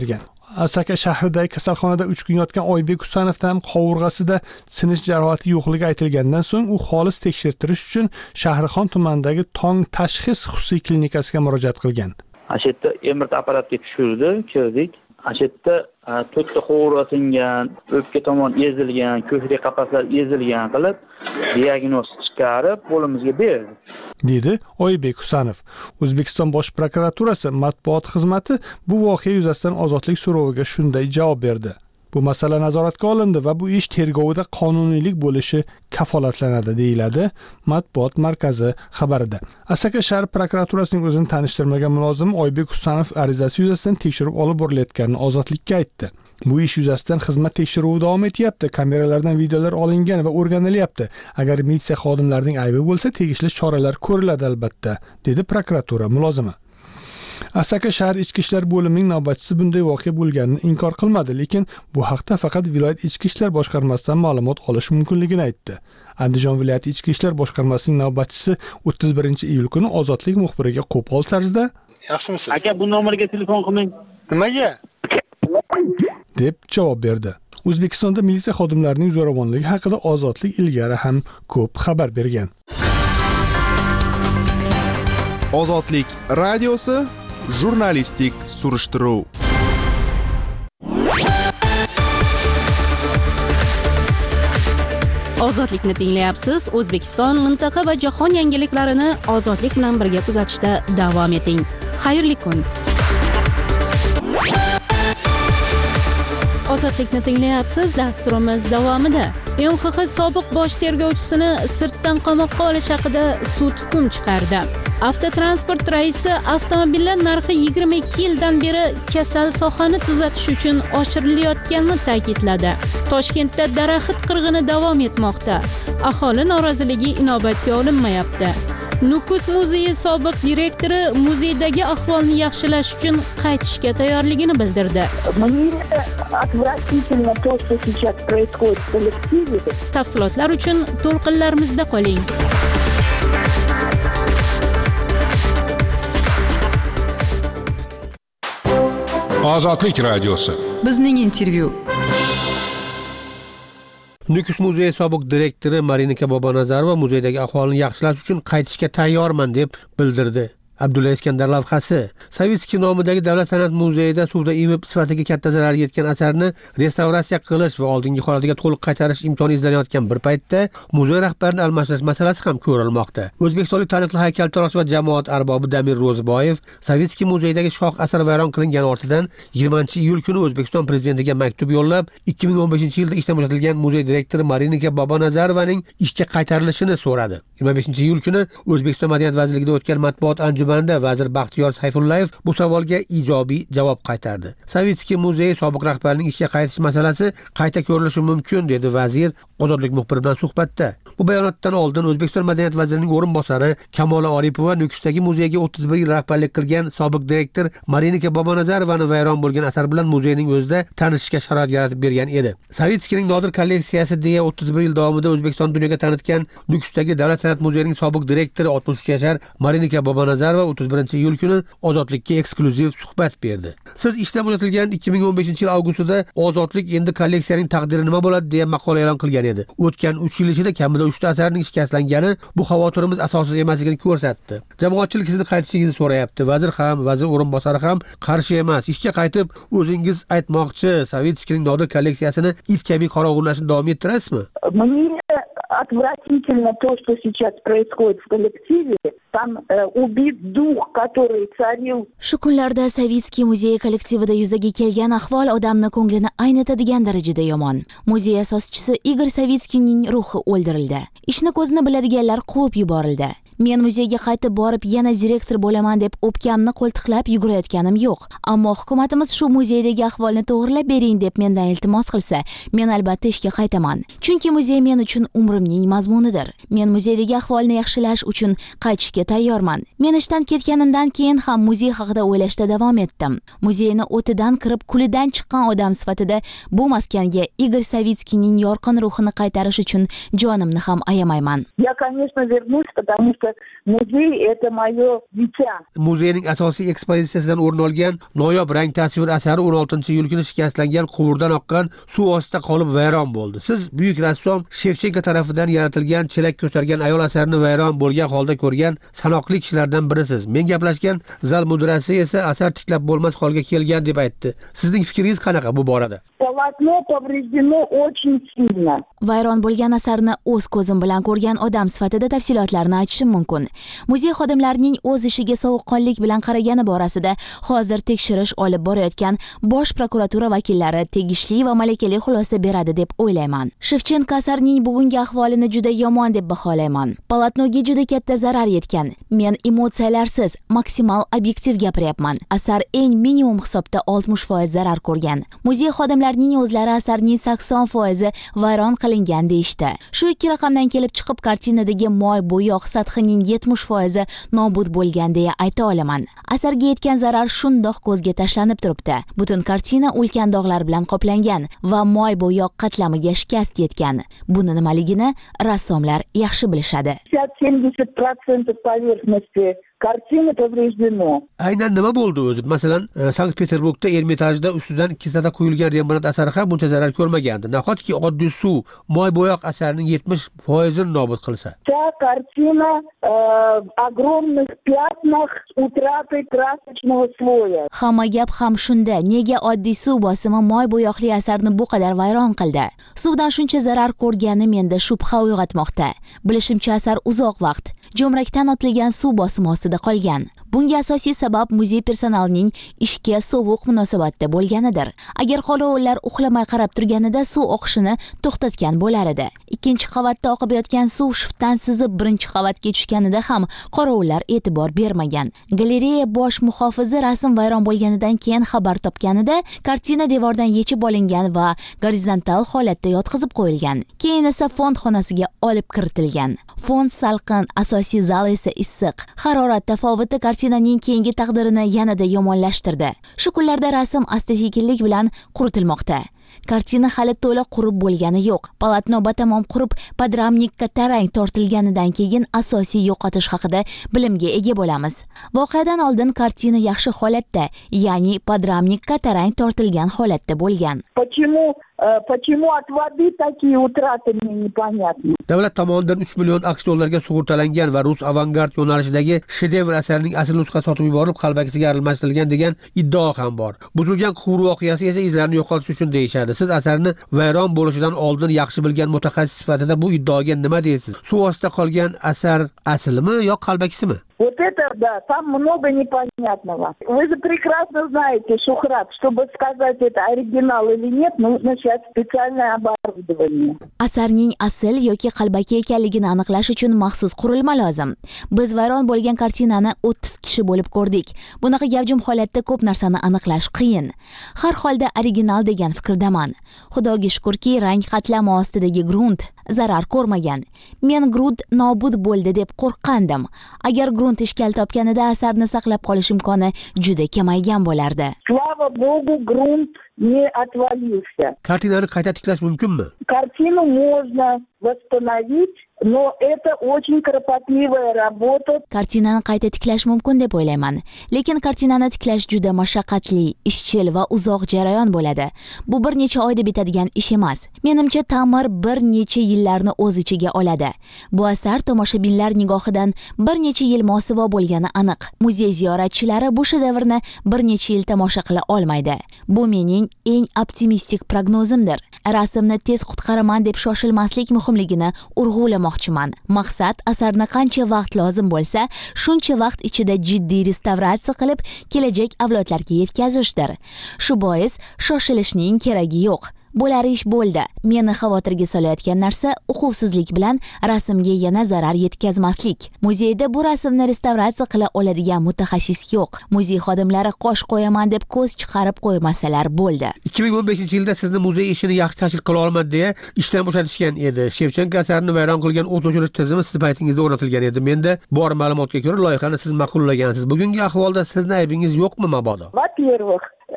Asaka shahridagi kasalxonada 3 kun yotgan Oybek Husanovda ham qovurg'asida sinish jarohati yo'qligi aytilgandan so'ng u xolis tekshirtirish uchun Shahrixon tumanidagi Tong tashxis xususiy klinikasiga murojaat qilgan. Ashetta MRT apparatga tushirdi, kirdik. Ashetta 4 ta qovurg'a singan, o'pka tomon ezilgan, ko'krak qafaslar ezilgan qilib diagnoz chiqarib qo'limizga berdi, dedi Oybek Husanov. O'zbekiston Bosh prokuraturasi matbuot xizmati bu voqea yuzasidan ozodlik so'roviga shunday javob berdi. Bu masala nazoratga olindi va bu ish tergovida qonuniylik bo'lishi kafolatlanadi, deyiladi Matbuot markazi xabarida. Asaka shahar prokuraturasining o'zini tanishtirmagan mulozim Oybek Husanov arizasi yuzasidan tekshiruv olib borilayotganini ozodlikka aytdi. Bu ish yuzasidan xizmat tekshiruvi davom etyapti. Kameralardan videolar olingan va o'rganilyapti. Agar militsiya xodimlarining aybi bo'lsa, tegishli choralar ko'riladi albatta, dedi prokuratura mulozimi. Asaka shahar ichki ishlar bo'limining navbatchisi bunday voqea bo'lganini inkor qilmadi, lekin bu haqda faqat viloyat ichki ishlar boshqarmasidan ma'lumot olish mumkinligini aytdi. Andijon viloyati ichki ishlar boshqarmasining navbatchisi 31-iyul kuni Ozodlik muxbiriga qo'pol tarzda: "Yaxshimisiz? Aka, bu nomerga telefon qilmang." "Nimaga?" deb javob berdi. O'zbekistonda militsiya xodimlarining zo'ravonligi haqida Ozodlik ilgari ham ko'p xabar bergan. Ozodlik radiosi jurnalistik surishtiruv. Ozodlikni tinglayapsiz. O'zbekiston, mintaqa va jahon yangiliklarini ozodlik bilan birga kuzatishda davom eting. Xayrli kun. Ozodlikni tinglayapsiz. Dasturimiz davomida MXX sobiq bosh tergovchisini sirtdan qamoqqa olish haqida sud hukm chiqardi. Avtotransport raisi avtomobillar narxi 22 yildan beri kasal sohani tuzatish uchun oshirilayotganini ta'kidladi. Toshkentda daraxt qirg'ini davom etmoqda. Aholi noroziligi inobatga olinmayapti. Nukus muzeyi sobiq direktori muzeydagi ahvolni yaxshilash uchun qaytishga tayyorligini bildirdi. Tafsilotlar uchun to'lqinlarimizda qoling. Ozodlik radiosi. Bizning intervyu. Nukus muzeyi sobiq direktori Marinika Bobonazarova muzeydagi ahvolni yaxshilash uchun qaytishga tayyorman deb bildirdi. Abdulla Iskandar lavhasi. Savitskiy nomidagi Davlat san'at muzeyida suvda ivib sifatiga katta zarar yetgan asarni restavratsiya qilish va oldingi holatiga to'liq qaytarish imkoni izlanayotgan bir paytda muzey rahbarini almashtirish masalasi ham ko'rilmoqda. O'zbekistonlik taniqli haykaltarosh va jamoat arbobi Damir Ro'ziboyev Savitskiy muzeyidagi shoh asar vayron qilingan ortidan 20-iyul kuni O'zbekiston prezidentiga maktub yo'llab, 2015-yilda ishdan bo'shatilgan muzey direktori Marinika Bobonazarovaning ishga qaytarilishini so'radi. 25-iyul kuni O'zbekiston Madaniyat vazirligida o'tgan matbuot anjumanida vazir Baxtiyor Sayfullayev bu savolga ijobiy javob qaytardi. Savitskiy muzeyi sobiq rahbarining ishga qaytish masalasi qayta ko'rilishi mumkin, dedi vazir Ozodlik muxbiri bilan suhbatda. Bu bayonotdan oldin O'zbekiston Madaniyat vazirining o'rinbosari Kamola Oripova Nukusdagi muzeyga 31 yil rahbarlik qilgan sobiq direktor Marinika Bobonazarovani vayron bo'lgan asar bilan muzeyning o'zida tanishishga sharoit yaratib bergan edi. Savitskiyning nodir kolleksiyasi deya 31 yil davomida O'zbekiston dunyoga tanitgan Nukusdagi Davlat san'at muzeyining sobiq direktori 63 yashar Marinika Bobonazarova 31-iyul kuni Ozodlikka eksklyuziv suhbat berdi. Siz ishdan bo'shatilgan 2015-yil avgustida Ozodlik endi kolleksiyaning taqdiri nima bo'ladi deya maqola e'lon qilgan edi. O'tgan 3 yil ichida kamida 3 ta asarning shikastlangani bu xavotirimiz asossiz emasligini ko'rsatdi. Jamoatchilik sizni qaytishingizni so'rayapti. Vazir ham, vazir o'rinbosari ham qarshi emas. Ishga qaytib, o'zingiz aytmoqchi, Savitskiyning nodir kolleksiyasini it kabi qorong'ulashni davom ettirasizmi? Отвратительно то, что сейчас происходит в коллективе. Там убит дух, который царил. Shu kunlarda Savitskiy muzeyi kollektivida yuzaga kelgan ahvol odamni ko'nglini aynitadigan darajada yomon. Muzey asoschisi Igor Savitskiyning ruhi o'ldirildi. Ishni ko'zini biladiganlar quvib yuborildi. Men muzeyga qaytib borib yana direktor bo'laman deb o'pkamni qo'ltiqlab yugurayotganim yo'q. Ammo hukumatimiz shu muzeydagi ahvolni to'g'rilab bering deb mendan iltimos qilsa, men albatta ishga qaytaman. Chunki muzey men uchun umrimning mazmunidir. Men muzeydagi ahvolni yaxshilash uchun qaytishga tayyorman. Men ishdan ketganimdan keyin ham muzey haqida o'ylashda davom etdim. Muzeyni o'tidan kirib, kulidan chiqqan odam sifatida bu maskanga Igor Savitskiyning yorqin ruhini qaytarish uchun jonimni ham ayamayman. Я, конечно, вернусь, потому что музей – это мое дитя. Muzeyning asosiy ekspozitsiyasidan o'rin olgan noyob rang tasvir asari 16-iyul kuni shikastlangan quvurdan oqqan suv ostida qolib vayron bo'ldi. Siz buyuk rassom Shevchenko tarafidan yaratilgan chelak ko'targan ayol asarini vayron bo'lgan holda ko'rgan sanoqli kishilardan birisiz. Men gaplashgan zal mudirasi esa asar tiklab bo'lmas holga kelgan deb aytdi. Sizning fikringiz qanaqa bu borada? Полотно повреждено очень сильно. Vayron bo'lgan asarni o'z ko'zim bilan ko'rgan odam sifatida tafsilotlarni aytishim mumkin. Muzey xodimlarining o'z ishiga sovuqqonlik bilan qaragani borasida hozir tekshirish olib borayotgan Bosh prokuratura vakillari tegishli va malakali xulosa beradi deb o'ylayman. Shevchenko asarining bugungi ahvolini juda yomon deb baholayman. Polotnoga juda katta zarar yetgan. Men emotsiyalarsiz, maksimal obyektiv gapiryapman. Asar eng minimum hisobda 60% zarar ko'rgan. Muzey xodimlarining o'zlari asarning 80% vayron qilingan deyishdi. Shu ikki raqamdan kelib chiqib kartinadagi moy bo'yoq sathining 70% nobud bo'lgan deya ayta olaman. Asarga yetgan zarar shundoq ko'zga tashlanib turibdi. Butun kartina ulkan dog'lar bilan qoplangan va moy bo'yoq qatlamiga shikast yetgan. Buni nimaligini rassomlar yaxshi bilishadi. 70% поверхности картины повреждено. Aynan nima bo'ldi o'zi? Masalan, Sankt-Peterburgda Ermitajda ustidan kislota quyilgan Rembrandt asari ham buncha zarar ko'rmagandi. Nahotki oddiy suv moy bo'yoq asarining 70% ni nobud qilsa? Вся картина в огромных пятнах утратой красочного слоя. Hamma gap ham shunda. Nega oddiy suv bosimi moy bo'yoqli asarni bu qadar vayron qildi? Suvdan shuncha zarar ko'rgani menda shubha uyg'otmoqda. Bilishimcha asar uzoq vaqt jo'mrakdan otilgan suv bosimi ostida qolgan. Bunga asosiy sabab muzey personalining ishga sovuq munosabatda bo'lganidir. Agar qorovullar uxlamay qarab turganida suv oqishini to'xtatgan bo'lar edi. Ikkinchi qavatda oqib yotgan suv shiftdan sizib birinchi qavatga tushganida ham qorovullar e'tibor bermagan. Galereya bosh muhofizi rasm vayron bo'lganidan keyin xabar topganida kartina devordan yechib olingan va gorizontal holatda yotqizib qo'yilgan. Keyin esa fond xonasiga olib kiritilgan. Fond salqin, asosiy zal esa issiq. Harorat tafovati kartinaning keyingi taqdirini yanada yomonlashtirdi. Shu kunlarda rasm asta-sekinlik bilan quritilmoqda. Kartina hali to'la qurib bo'lgani yo'q. Polotno batamom qurib, podramnikka tarang tortilganidan keyin asosiy yo'qotish haqida bilimga ega bo'lamiz. Voqeadan oldin kartina yaxshi holatda, ya'ni podramnikka tarang tortilgan holatda bo'lgan. Почему от воды такие утраты, мне непонятно. Davlat tomonidan 3 million AQSh dollarga sug'urtalangan va rus avangard yo'nalishidagi shedevr asarining asl nusxa sotib yuborib, qalbakisiga aralashtirilgan degan iddao ham bor. Buzilgan quvur voqeasi esa izlarini yo'qotish uchun deyishadi. Siz asarni vayron bo'lishidan oldin yaxshi bilgan mutaxassis sifatida bu iddaoga nima deysiz? Suv ostida qolgan asar aslimi yo qalbakisimi? Вот это, да, там много непонятного. Вы же прекрасно знаете, Шухрат, чтобы сказать, это оригинал или нет, нужно сейчас специальное оборудование. Asarning asl yoki qalbaki ekanligini aniqlash uchun maxsus qurilma lozim. Biz vayron bo'lgan kartinani 30 kishi bo'lib ko'rdik. Bunaqa gavjum holatda ko'p narsani aniqlash qiyin. Har holda original degan fikrdaman. Xudoga shukrki, rang qatlami ostidagi grunt zarar ko'rmagan. Men grunt nobud bo'ldi deb qo'rqqandim. Agar grunt ishkal topganida asarni saqlab qolish imkoni juda kamaygan bo'lardi. Слава Богу, грунт не отвалился. Kartinani qayta tiklash mumkinmi? Картину можно восстановить, но это очень кропотливая работа. Kartinani qayta tiklash mumkin deb o'ylayman, lekin kartinani tiklash juda mashaqqatli, ishchil va uzoq jarayon bo'ladi. Bu bir necha oyda bitadigan ish emas. Menimcha ta'mir bir necha yillarni o'z ichiga oladi. Bu asar tomoshabinlar nigohidan bir necha yil mosuvo bo'lgani aniq. Muzey ziyoratchilari bu shedevrni bir necha yil tomosha qila olmaydi. Bu mening eng optimistik prognozimdir. Rasmni tez qutqaraman deb shoshilmaslik muhimligini urg'ulamoqchiman. Maqsad asarni qancha vaqt lozim bo'lsa, shuncha vaqt ichida jiddiy restavratsiya qilib, kelajak avlodlarga yetkazishdir. Shu bois shoshilishning keragi yo'q. Bo'lar ish bo'ldi. Meni xavotirga solayotgan narsa uquvsizlik bilan rasmga yana zarar yetkazmaslik. Muzeyda bu rasmni restavratsiya qila oladigan mutaxassis yo'q. Muzey xodimlari qosh qo'yaman deb ko'z chiqarib qo'ymasalar bo'ldi. 2015-yilda sizni muzey ishini yaxshi tashkil qila olmadi deya ishdan bo'shatishgan edi. Shevchenko asarini vayron qilgan o't o'chirish tizimi siz paytingizda o'rnatilgan edi. Menda bor ma'lumotga ko'ra loyihani siz ma'qullagansiz. Bugungi ahvolda sizning aybingiz yo'qmi mabodo? Во-первых,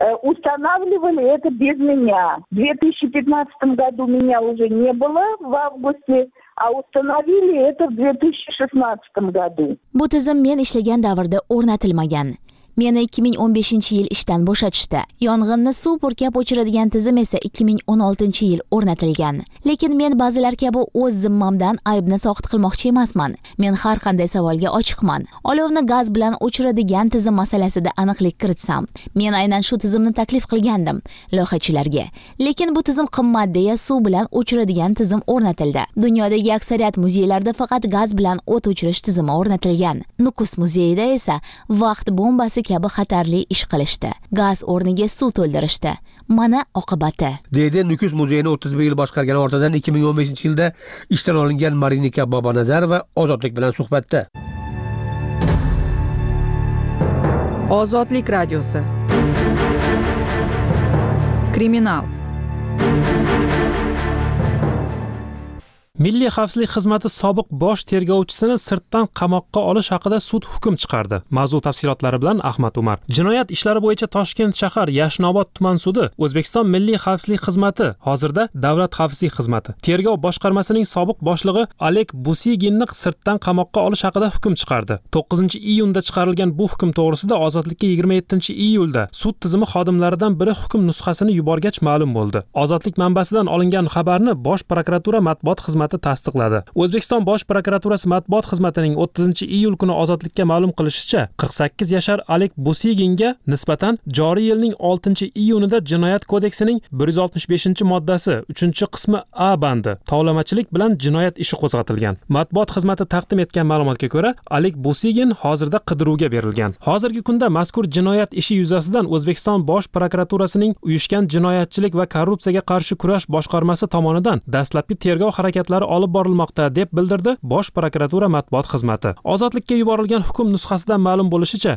устанавливали это без меня. В 2015 году меня уже не было в августе, а uстановили это в 2016 году. Bu tizim men ishlagan davrda o'rnatilmagan. Meni 2015-yil ishdan bo'shatishdi. Yong'inni suv purkab o'chiradigan tizim esa 2016-yil o'rnatilgan. Lekin men ba'zilar kabi o'z zimmamdan aybni soqit qilmoqchi emasman. Men har qanday savolga ochiqman. Olovni gaz bilan o'chiradigan tizim masalasida aniqlik kiritsam, men aynan shu tizimni taklif qilgandim loyihachilarga. Lekin bu tizim qimmat deya suv bilan o'chiradigan tizim o'rnatildi. Dunyodagi aksariyat muzeylarda faqat gaz bilan o't o'chirish tizimi o'rnatilgan. Nukus muzeyida esa vaqt bombasi kabi xatarli ish qilishdi. Gaz o'rniga suv to'ldirishdi. Mana oqibati. Deydi Nukus muzeyini 31 yil boshqargan ortidan 2015-yilda ishdan olingan Marinika Bobanazarova Ozodlik bilan suhbatda. Ozodlik radiosi. Kriminal. Milliy xavfsizlik xizmati sobiq bosh tergovchisini sirtdan qamoqqa olish haqida sud hukm chiqardi. Mavzu tafsilotlari bilan Ahmad Umar. Jinoyat ishlari bo'yicha Toshkent shahar Yashnobod tuman sudi O'zbekiston Milliy xavfsizlik xizmati, hozirda Davlat xavfsizlik xizmati, tergov boshqarmasining sobiq boshlig'i Oleg Busiginni sirtdan qamoqqa olish haqida hukm chiqardi. 9-iyunda chiqarilgan bu hukm to'g'risida Ozodlikka 27-iyulda sud tizimi xodimlaridan biri hukm nusxasini yuborgach ma'lum bo'ldi. Ozodlik manbasidan olingan xabarni Bosh prokuratura matbuot xizmati tasdiqladi. O'zbekiston Bosh prokuraturasi matbuot xizmatining 30-iyul kuni Ozodlikka ma'lum qilishicha, 48 yashar Oleg Busiginga nisbatan joriy yilning 6-iyunida Jinoyat kodeksining 165-moddasi 3-qismi A bandi tovlamachilik bilan jinoyat ishi qo'zg'atilgan. Matbuot xizmati taqdim etgan ma'lumotga ko'ra, Oleg Busigin hozirda qidiruvga berilgan. Hozirgi kunda mazkur jinoyat ishi yuzasidan O'zbekiston Bosh prokuraturasining uyushgan jinoyatchilik va korrupsiyaga qarshi kurash boshqarmasi tomonidan dastlabki tergov harakatlari olib borilmoqda deb bildirdi Bosh prokuratura matbuot xizmati. Ozodlikka yuborilgan hukm nusxasidan ma'lum bo'lishicha,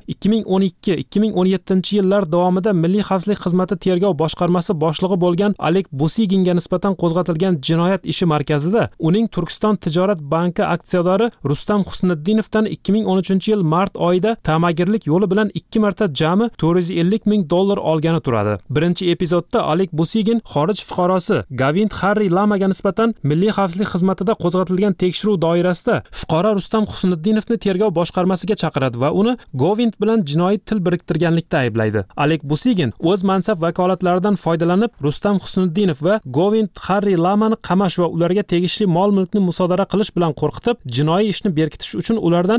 2012-2017 yillar davomida Milliy xavfsizlik xizmati tergov boshqarmasi boshlig'i bo'lgan Oleg Busiginga nisbatan qo'zg'atilgan jinoyat ishi markazida uning Turkiston tijorat banki aksiyadori Rustam Husniddinovdan 2013-yil mart oyida ta'magirlik yo'li bilan 2 marta jami $450,000 olgani turadi. Birinchi epizodda Oleg Busigin xorij fuqarosi Govind Harry Lamaga nisbatan Milliy xavfsizlik xizmatida qo'zg'atilgan tekshiruv doirasida fuqaro Rustam Husniddinovni tergov boshqarmasiga chaqiradi va uni Govind bilan jinoiy til biriktirganlikda ayblaydi. Oleg Busigin o'z mansab vakolatlaridan foydalanib Rustam Husniddinov va Govind Harry Lamani qamash va ularga tegishli mol-mulkni musodara qilish bilan qo'rqitib, jinoiy ishni berkitish uchun ulardan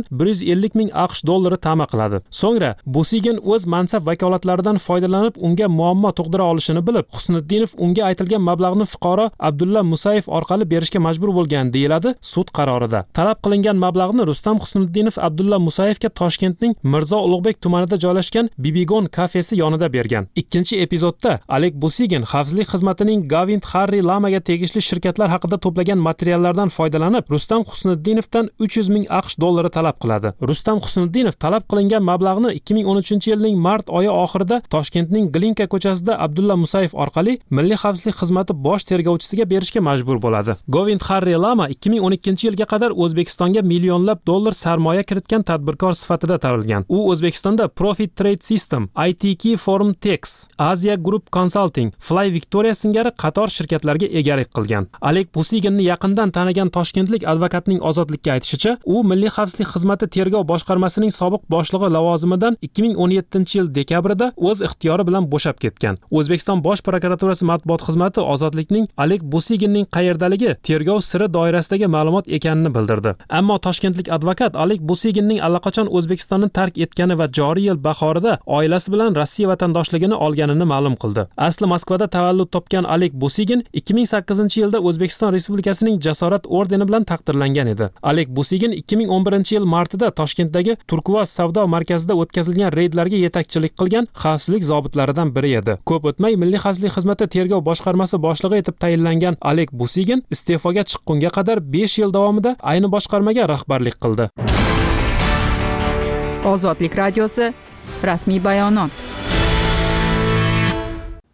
$150,000 ta'ma qiladi. So'ngra Busigin o'z mansab vakolatlaridan foydalanib unga muammo tug'dira olishini bilib, Husniddinov unga aytilgan mablag'ni fuqaro Abdulla Musayev orqali berishga majbur bo'lgan deyiladi sud qarorida. Talab qilingan mablag'ni Rustam Husniddinov Abdulla Musayevga Toshkentning Mirzo Ulug'bek tumanida joylashgan Bibigon kafesi yonida bergan. Ikkinchi epizodda Oleg Busigin xavfsizlik xizmatining Govind Harry Lamaga tegishli shirkatlar haqida to'plagan materiallardan foydalanib, Rustam Husniddinovdan $300,000 talab qiladi. Rustam Husniddinov talab qilingan mablag'ni 2013-yilning mart oyi oxirida Toshkentning Glinka ko'chasida Abdulla Musayev orqali Milliy xavfsizlik xizmati bosh tergovchisiga berishga majbur bo'ladi. Govind Harry Lama 2012-yilga qadar O'zbekistonga millionlab dollar sarmoya kiritgan tadbirkor sifatida tanilgan. U O'zbekistonda Profit Trade System, ITK Forum Tex, Asia Group Consulting, Fly Victoria singari qator shirkatlarga egalik qilgan. Oleg Busiginni yaqindan tanigan toshkentlik advokatning Ozodlikka aytishicha, u Milliy xavfsizlik xizmati tergov boshqarmasining sobiq boshlig'i lavozimidan 2017-yil dekabrida o'z ixtiyori bilan bo'shab ketgan. O'zbekiston Bosh prokuraturasi matbuot xizmati Ozodlikning Oleg Busiginning qayerdaligi tergov siri doirasidagi ma'lumot ekanini bildirdi. Ammo toshkentlik advokat Oleg Busiginning allaqachon O'zbekistonni tark etgani va joriy yil bahorida oilasi bilan Rossiya vatandoshligini olganini ma'lum qildi. Asli Moskvada tavallud topgan Oleg Busigin 2008-yilda O'zbekiston Respublikasining Jasorat ordeni bilan taqdirlangan edi. Oleg Busigin 2011-yil martida Toshkentdagi Turkuaz savdo markazida o'tkazilgan reydlarga yetakchilik qilgan xavfsizlik zobitlaridan biri edi. Ko'p o'tmay Milliy xavfsizlik xizmati tergov boshqarmasi boshlig'i etib tayinlangan Oleg Busigin iste'foga chiqqunga qadar 5 yil davomida ayni boshqarmaga rahbarlik qildi. Ozodlik radiosi rasmiy bayonot.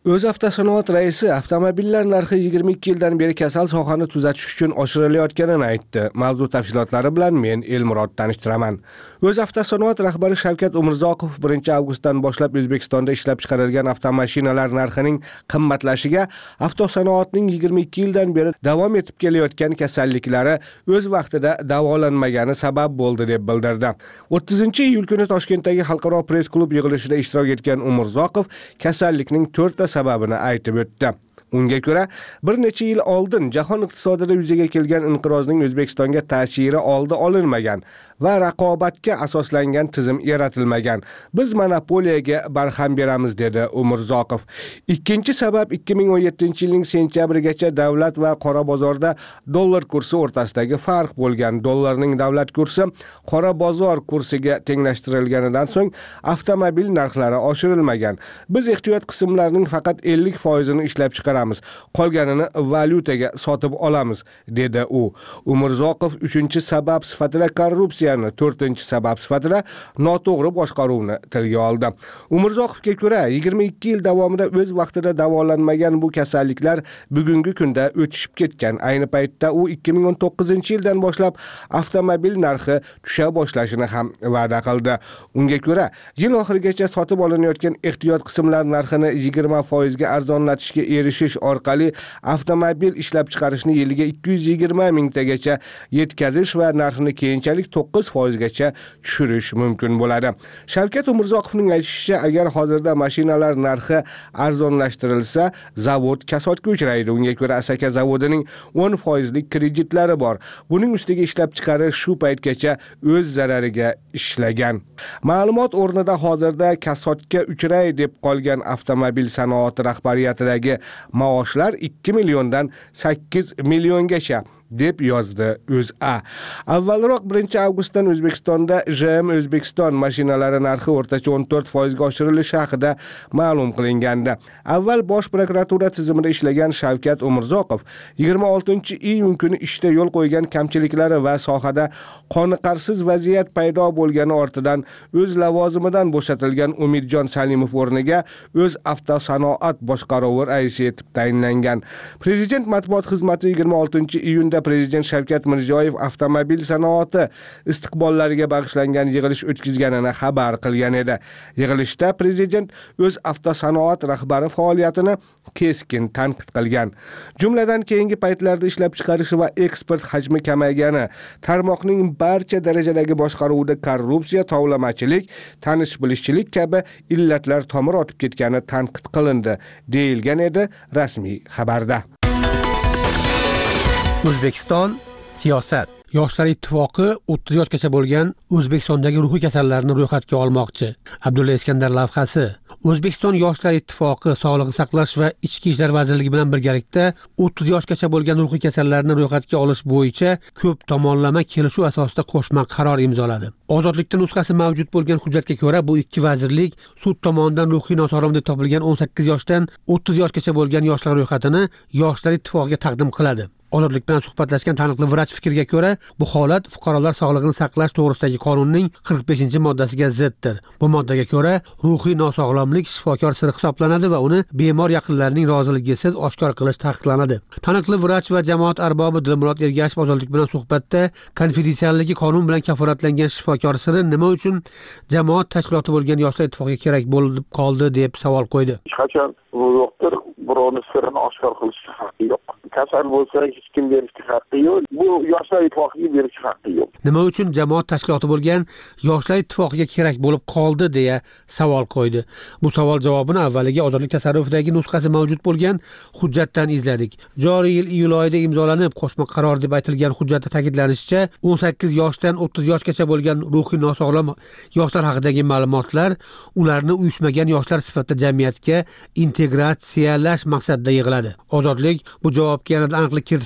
O'z avtosanoat raisi avtomobillar narxi 22 yildan beri kasal sohani tuzatish uchun oshirilayotganini aytdi. Mavzu tafsilotlari bilan men Elmurod tanishtiraman. O'z avtosanoat rahbari Shavkat Umurzoqov 1 avgustdan boshlab O'zbekistonda ishlab chiqarilgan avtomashinalar narxining qimmatlashiga avtosanoatning 22 yildan beri davom etib kelayotgan kasalliklari o'z vaqtida davolanmagani sabab bo'ldi deb bildirdi. 30-iyul kuni Toshkentdagi xalqaro press klub yig'ilishida ishtirok etgan Umurzoqov kasallikning 4 sababini aytib o'tdi. Unga ko'ra, bir necha yil oldin jahon iqtisodida yuzaga kelgan inqirozning O'zbekistonga ta'siri oldi olinmagan va raqobatga asoslangan tizim yaratilmagan. Biz monopoliyaga barham beramiz dedi Umurzoqov. Ikkinchi sabab 2017-yilning sentyabrigacha davlat va qora bozorda dollar kursi o'rtasidagi farq bo'lgan. Dollarning davlat kursi qora bozor kursiga tenglashtirilganidan so'ng avtomobil narxlari oshirilmagan. Biz ehtiyot qismlarining faqat 50% ishlab chiqaramiz. Qolganini valyutaga sotib olamiz dedi u. Umurzoqov 3-sabab sifatida korrupsiyani, 4-sabab sifatida noto'g'ri boshqaruvni tilga oldi. Umurzoqovga ko'ra 22 yil davomida o'z vaqtida davolanmagan bu kasalliklar bugungi kunda o'tishib ketgan. Ayni paytda u 2019-yildan boshlab avtomobil narxi tusha boshlashini ham va'da qildi. Unga ko'ra, yil oxirigacha sotib olinayotgan ehtiyot qismlar narxini 20% ga arzonlatishga erishish orqali avtomobil ishlab chiqarishni yiliga 220 mingtagacha yetkazish va narxini keyinchalik 9% gacha tushirish mumkin bo'ladi. Shavkat Umurzoqovning aytishicha, agar hozirda mashinalar narxi arzonlashtirilsa, zavod kasodga uchraydi. Unga ko'ra, Asaka zavodining 10% lik kreditlari bor. Buning ustiga ishlab chiqarish shu paytgacha o'z zarariga ishlagan. Ma'lumot o'rnida hozirda kasodga uchray deb qolgan avtomobil sanoati rahbariyatidagi maoshlar 2 milliondan 8 milliongacha deb yozdi O'zA. Avvalroq 1 avgustdan O'zbekistonda JM O'zbekiston mashinalari narxi o'rtacha 14% ga oshirilishi haqida ma'lum qilingandi. Avval Bosh prokuratura tizimida ishlagan Shavkat Umurzoqov 26-iyun kuni ishda yo'l qo'ygan kamchiliklari va sohada qoniqarsiz vaziyat paydo bo'lgani ortidan o'z lavozimidan bo'shatilgan Umidjon Salimov o'rniga o'z avtosanoat boshqaruvi raisi etib tayinlangan. Prezident matbuot xizmati 26-iyunda Prezident Shavkat Mirziyoyev avtomobil sanoati istiqbollariga bag'ishlangan yig'ilish o'tkazganini xabar qilgan edi. Yig'ilishda Prezident o'z avtosanoat rahbari faoliyatini keskin tanqid qilgan. Jumladan, keyingi paytlarda ishlab chiqarish va eksport hajmi kamaygani, tarmoqning barcha darajadagi boshqaruvida korrupsiya, tovlamachilik, tanish-bilishchilik kabi illatlar tomir otib ketgani tanqid qilindi, deyilgan edi rasmiy xabarda. O'zbekiston siyosat. Yoshlar ittifoqi 30 yoshgacha bo'lgan O'zbekistondagi ruhiy kasallarni ro'yxatga olmoqchi. Abdulla Iskandar lavhasi. O'zbekiston Yoshlar ittifoqi Sog'liqni saqlash va Ichki ishlar vazirligi bilan birgalikda 30 yoshgacha bo'lgan ruhiy kasallarni ro'yxatga olish bo'yicha ko'p tomonlama kelishuv asosida qo'shma qaror imzoladi. Ozodlikda nusxasi mavjud bo'lgan hujjatga ko'ra, bu ikki vazirlik sud tomonidan ruhiy nosog'lom deb topilgan 18 yoshdan 30 yoshgacha bo'lgan yoshlar ro'yxatini Yoshlar ittifoqiga taqdim qiladi. Ozodlik bilan suhbatlashgan taniqli vrach fikriga ko'ra, bu holat fuqarolar sog'lig'ini saqlash to'g'risidagi qonunning 45-moddasiga ziddir. Bu moddaga ko'ra, ruhiy nosog'lomlik shifokor siri hisoblanadi va uni bemor yaqinlarining roziligisiz oshkor qilish taqiqlanadi. Taniqli vrach va jamoat arbobi Dilmurod Ergashev Ozodlik bilan suhbatda konfidensialligi qonun bilan kafolatlangan shifokor siri nima uchun jamoat tashkiloti bo'lgan Yoshlar ittifoqiga kerak bo'lib qoldi deb savol qo'ydi. Hech qachon bu yo'qdir, birovni sirini oshkor qilishga haqqi yo'q. Kasal bo'lsa hech kim berishga haqqi yo'q. Bu Yoshlar ittifoqiga berishga haqqi yo'q. Nima uchun jamoat tashkiloti bo'lgan Yoshlar ittifoqiga kerak bo'lib qoldi deya savol qo'ydi. Bu savol javobini avvaliga Ozodlik tasarrufidagi nusxasi mavjud bo'lgan hujjatdan izladik. Joriy yil iyul oyida imzolanib, qo'shma qaror deb aytilgan hujjatda ta'kidlanishicha, 18 yoshdan 30 yoshgacha bo'lgan ruhiy nosog'lom yoshlar haqidagi ma'lumotlar ularni uyushmagan yoshlar sifatida jamiyatga integratsiyalash maqsadida yig'iladi. Ozodlik bu javobga yanada aniqlik kiritish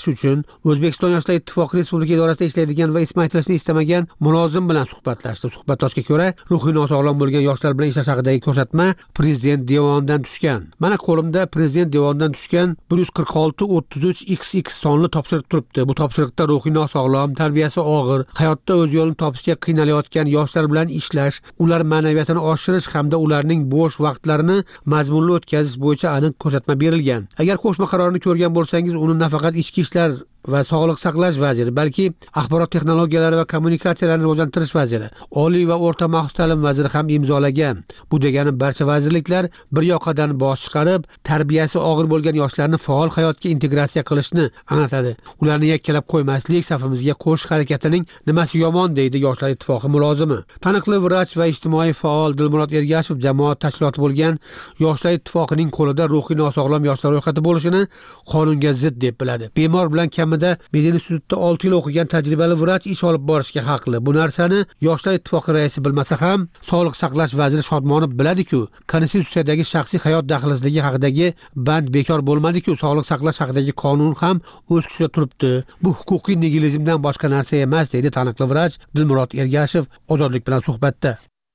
uchun O'zbekiston Yoshlar ittifoqi respublika idorasida ishlaydigan va ismi aytilishni istamagan mulozim bilan suhbatlashdi. Suhbatdoshga ko'ra, ruhiy nosog'lom bo'lgan yoshlar bilan ishlash haqidagi ko'rsatma Prezident devonidan tushgan. Mana qo'limda Prezident devonidan tushgan 146-33XX sonli topshiriq turibdi. Bu topshiriqda ruhiy nosog'lom, tarbiyasi og'ir, hayotda o'z yo'lini topishga qiynalayotgan yoshlar bilan ishlash, ular ma'naviyatini oshirish hamda ularning bo'sh vaqtlarini mazmunli o'tkazish bo'yicha aniq ko'rsatma berilgan. Agar qo'shma qarorni ko'rgan bo'lsangiz, uni nafaqat ichki ishlar va sog'liq saqlash vaziri, balki axborot texnologiyalari va kommunikatsiyalarni rivojlantirish vaziri, oliy va o'rta maxsus ta'lim vaziri ham imzolagan. Bu degani barcha vazirliklar bir yoqadan bosh chiqarib, tarbiyasi og'ir bo'lgan yoshlarni faol hayotga integratsiya qilishni anglashadi. Ularni yakkalab qo'ymaslik, safimizga qo'shish harakatining nimasi yomon, deydi Yoshlar ittifoqi mulozimi. Taniqli vrach va ijtimoiy faol Dilmurod Ergashev jamoat tashkiloti bo'lgan Yoshlar ittifoqining qo'lida ruhiy nosog'lom yoshlar ro'yxati bo'lishini qonunga zid deb biladi. Bemor bilan Medin institutda 6 yil o'qigan tajribali vrach ish olib borishga haqli. Bu narsani Yoshlar ittifoqi raisi bilmasa ham, Sog'liqni saqlash vaziri Shodmonov biladi-ku. Konstitutsiyadagi shaxsiy hayot daxlsizligi haqidagi band bekor bo'lmadi-ku. Sog'liqni saqlash haqidagi qonun ham o'z kuchida turibdi. Bu huquqiy nigilizmdan boshqa narsa emas, deydi taniqli vrach Dilmurod Ergashev Ozodlik bilan suhbatda.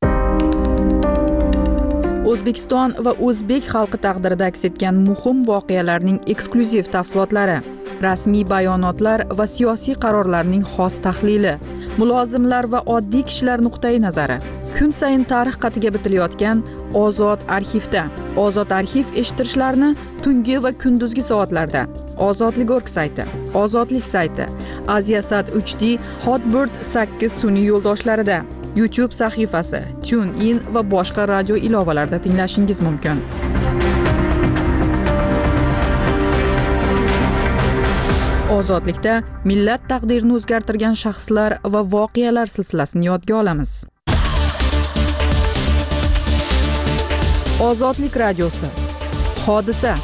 O'zbekiston va o'zbek xalqi taqdirida aks etgan muhim voqealarning eksklyuziv tafsilotlari, rasmiy bayonotlar va siyosiy qarorlarning xos tahlili, mulozimlar va oddiy kishilar nuqtai nazari. Kun sayin tarix qatiga bitilayotgan Ozod arxivda. Ozod arxiv eshittirishlarni tungi va kunduzgi soatlarda. Ozodlik.org sayti, Ozodlik sayti, Aziasat 3D, Hotbird 8 sun'iy yo'ldoshlarida, YouTube sahifasi, TuneIn va boshqa radio ilovalarida tinglashingiz mumkin. Ozodlikda millat taqdirini o'zgartirgan shaxslar va voqealar silsilasini yodga olamiz. Ozodlik radiosi. Hodisa.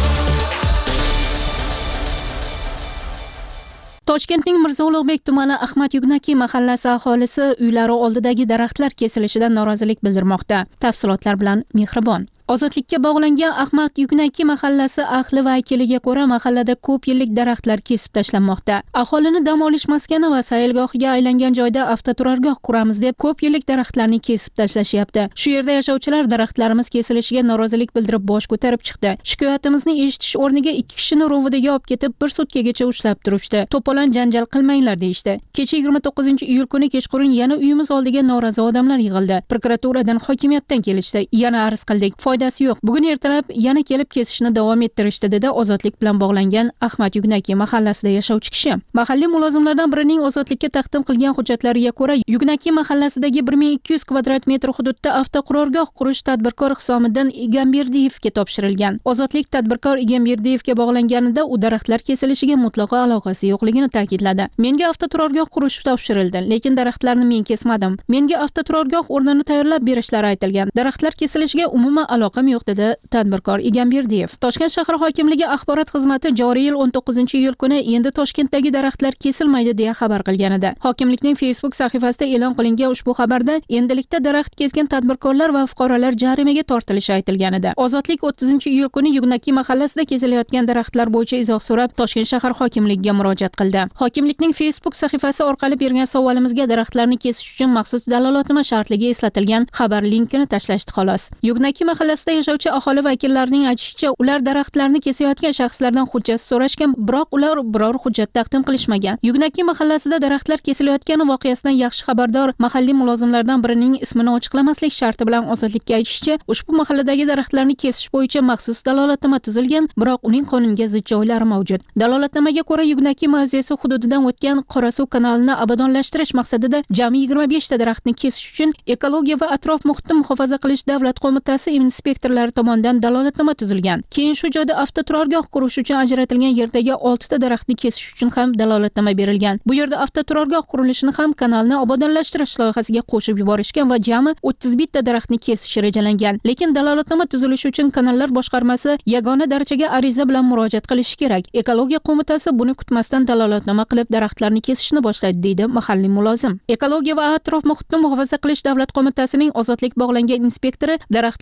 Toshkentning Mirzo Ulug'bek tumani Ahmad Yugnaki mahallasi aholisi uylari oldidagi daraxtlar kesilishidan norozilik bildirmoqda. Tafsilotlar bilan Mehribon. Ozodlikka bog'langan Ahmad Yugnaki mahallasi ahli vakiliga ko'ra, mahallada ko'p yillik daraxtlar kesib tashlanmoqda. Aholini dam olish maskani va sayilgohiga aylangan joyda avtoturargoh quramiz deb ko'p yillik daraxtlarni kesib tashlashyapti. Shu yerda yashovchilar daraxtlarimiz kesilishiga norozilik bildirib bosh ko'tarib chiqdi. Shikoyatimizni eshitish o'rniga 2 kishini rovidaga olib ketib, bir sutkagacha ushlab turishdi. To'polon janjal qilmanglar deyishdi. Kecha 29-iyul kuni kechqurun yana uyimiz oldiga norozi odamlar yig'ildi. Prokuraturadan, hokimiyatdan kelishdi. Yana arz qildik. Foydasi yo'q. Bugun ertalab yana kelib kesishni davom ettirishdi, dedi Ozodlik bilan bog'langan Ahmad Yugnaki mahallasida yashovchi kishi. Mahalliy mulozimlardan birining Ozodlikka taqdim qilgan hujjatlariga ko'ra, Yugnaki mahallasidagi 1200 kvadrat metr hududda avtoqurorgoh qurish tadbirkor Hisomiddin Egamberdiyevga topshirilgan. Ozodlik tadbirkor Egamberdiyevga bog'langanida u daraxtlar kesilishiga mutlaqo aloqasi yo'qligini ta'kidladi. Menga avtoturargoh qurish topshirildi, lekin daraxtlarni men kesmadim. Menga avtoturargoh o'rnini tayyorlab berishlari aytilgan. Daraxtlar kesilishiga umuman aloqam yo'q, dedi tadbirkor Egamberdiyev. Toshkent shahar hokimligi axborot xizmati joriy yil 19-iyul kuni endi Toshkentdagi daraxtlar kesilmaydi deya xabar qilgan edi. Hokimlikning Facebook sahifasida e'lon qilingan ushbu xabarda endilikda daraxt kesgan tadbirkorlar va fuqarolar jarimaga tortilishi aytilgan edi. Ozodlik 30-iyul kuni Yugnaki mahallasida kesilayotgan daraxtlar bo'yicha izoh so'rab Toshkent shahar hokimligiga murojaat qildi. Hokimlikning Facebook sahifasi orqali bergan savolimizga daraxtlarni kesish uchun maxsus dalolatnoma shartligi eslatilgan xabar linkini tashlashdi xolos. Yugnaki mahallasida yashovchi aholi vakillarining aytishicha, ular daraxtlarni kesayotgan shaxslardan hujjat so'rashgan, biroq ular biror hujjat taqdim qilishmagan. Yugnaki mahallasida daraxtlar kesilayotgani voqeasidan yaxshi xabardor mahalliy mulozimlardan birining ismini ochiqlamaslik sharti bilan Ozodlikka aytishicha, ushbu mahalladagi daraxtlarni kesish bo'yicha maxsus dalolatnoma tuzilgan, biroq uning qonunga zid joylari mavjud. Dalolatnomaga ko'ra, Yugnaki mavzesi hududidan o'tgan Qorasuv kanalini obodonlashtirish maqsadida jami 25 ta daraxtni kesish uchun Ekologiya va atrof muhitni muhofaza qilish davlat qo'mitasi inspektorlari tomonidan dalolatnoma tuzilgan. Keyin shu joyda avtoturargoh qurish uchun ajratilgan yerdagi 6 ta daraxtni kesish uchun ham dalolatnoma berilgan. Bu yerda avtoturargoh qurilishini ham kanalni obodonlashtirish loyihasiga qo'shib yuborishgan va jami 31 ta daraxtni kesish rejalangan. Lekin dalolatnoma tuzilishi uchun kanallar boshqarmasi yagona darajaga ariza bilan murojaat qilishi kerak. Ekologiya qo'mitasi buni kutmasdan dalolatnoma qilib daraxtlarni kesishni boshladi, deydi mahalliy mulozim. Ekologiya va atrof muhitni muhofaza qilish davlat qo'mitasining Ozodlik bog'langan inspektori daraxtlar kesilishi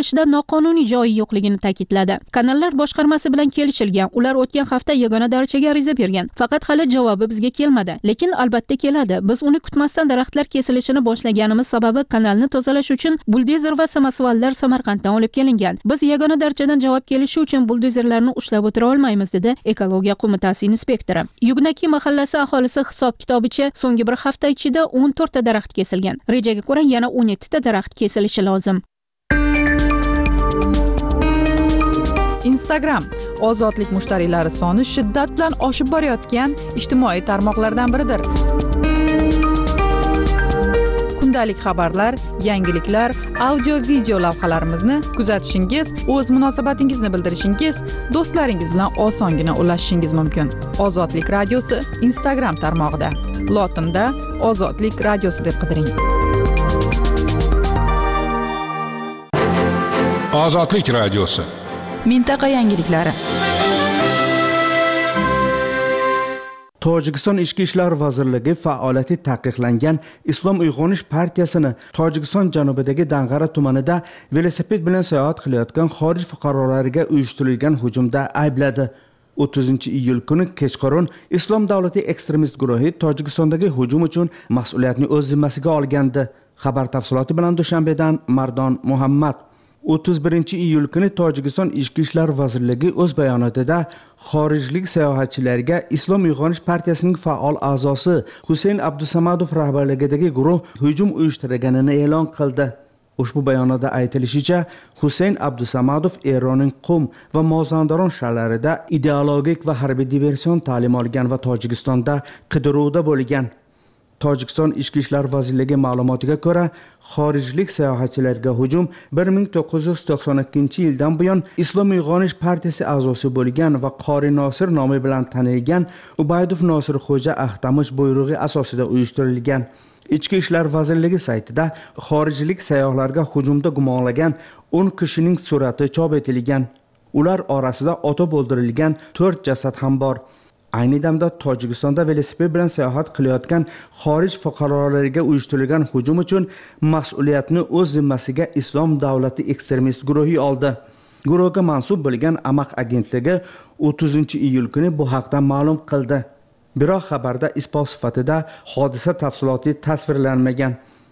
qilishda noqonuniy joyi yo'qligini ta'kidladi. Kanallar boshqarmasi bilan kelishilgan. Ular o'tgan hafta yagona darachaga ariza bergan. Faqat hali javobi bizga kelmadi. Lekin albatta keladi. Biz uni kutmasdan daraxtlar kesilishini boshlaganimiz sababi kanalni tozalash uchun buldozer va samosvallar Samarqanddan olib kelingan. Biz yagona darachadan javob kelishi uchun buldozerlarni ushlab o'tira olmaymiz, dedi Ekologiya qo'mitasi inspektori. Yugnaki mahallasi aholisi hisob-kitobicha so'nggi bir hafta ichida 14 ta daraxt kesilgan. Rejaga ko'ra yana 17 ta daraxt kesilishi lozim. Instagram ozodlik mushtariylari soni shiddat bilan oshib borayotgan ijtimoiy tarmoqlardan biridir. Kundalik xabarlar, yangiliklar, audio-video lavhalarimizni kuzatishingiz, o'z munosabatingizni bildirishingiz, do'stlaringiz bilan osongina ulashishingiz mumkin. Ozodlik radiosi Instagram tarmog'ida. Lotinda Ozodlik radiosi deb qidiring. Ozodlik radiosi. Mintaqa yangiliklari. Tojikiston Ichki ishlar vazirligi faoliyati taqiqlangan Islom Uyg'onish partiyasini Tojikiston janubidagi Dang'ara tumanida velosiped bilan sayohat qilayotgan xorij fuqarolariga uyushtirilgan hujumda aybladi. 30-iyul kuni kechqurun Islom davlati ekstremist guruhi Tojikistondagi hujum uchun mas'uliyatni o'z zimmasiga olgandi. Xabar tafsiloti bilan Dushanbedan Mardon Muhammad. 31-iyul kuni Tojikiston Ichki ishlar vazirligi o'z bayonotida xorijlik sayohatchilarga Islom Uyg'onish partiyasining faol a'zosi Husayn Abdusamadov rahbarligidagi guruh hujum uyushtirganini e'lon qildi. Ushbu bayonotda aytilishicha, Husayn Abdusamadov Eronning Qum va Mozandaron shaharlarida ideologik va harbiy diversion ta'lim olgan va Tojikistonda qidiruvda bo'lgan. Tojikiston Ichki ishlar vazirligi ma'lumotiga ko'ra, xorijlik sayohatchilarga hujum 1992-yildan buyon Islom Uyg'onish partiyasi a'zosi bo'lgan va Qori Nosir nomi bilan tanilgan Ubaydov Nosir Xo'ja Ahtamush buyrug'i asosida uyushtirilgan. Ichki ishlar vazirligi saytida xorijlik sayyohlarga hujumda gumonlangan 10 kishining surati chop etilgan. Ular orasida otib o'ldirilgan 4 jasad ham bor. Ayni damda Tojikistonda velosiped bilan sayohat qilayotgan xorij fuqarolariga uyushtirilgan hujum uchun mas'uliyatni o'z zimmasiga Islom davlati ekstremist guruhi oldi. Guruhga mansub bo'lgan Amaq agentligi 30-iyul kuni bu haqda ma'lum qildi. Biroq xabarda isbot sifatida hodisa tafsiloti tasvirlanmagan.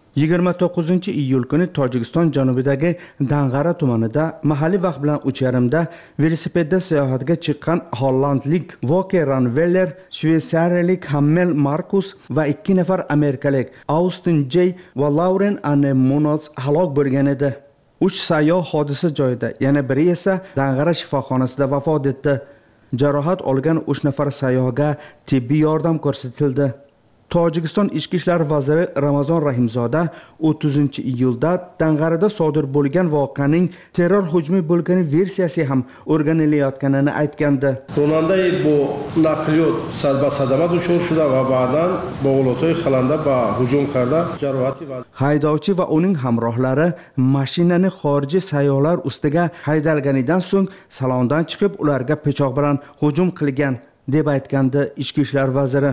29-iyul kuni Tojikiston janubidagi Dang'ara tumanida mahalliy vaqt bilan 3:30da velosipedda sayohatga chiqqan hollandlik Voke Ranveller, shveysariyalik Hammel Markus va 2 nafar amerikalik Austin J va Lauren Anne Munoz halok bo'lgan edi. 3 sayyoh hodisa joyida, yana biri esa Dang'ara shifoxonasida vafot etdi. Jarohat olgan 3 nafar sayyohga tibbiy yordam ko'rsatildi. Tojikiston Ichki ishlar vaziri Ramazon Rahimzoda 30-iyulda Dang'arada sodir bo'lgan voqeaning terror hujumi bo'lgani versiyasi ham o'rganilayotganini aytgandi. Ронанда бо нақлиёт ба садама дучор шуда ва баъдан бо г'улотҳои халанда ба ҳуҷум карда ҷароҳати haydovchi va uning hamrohlari mashinani xorijiy sayyohlar ustiga haydalganidan so'ng salondan chiqib ularga pichoq bilan hujum qilgan, deb aytgandi Ichki ishlar vaziri.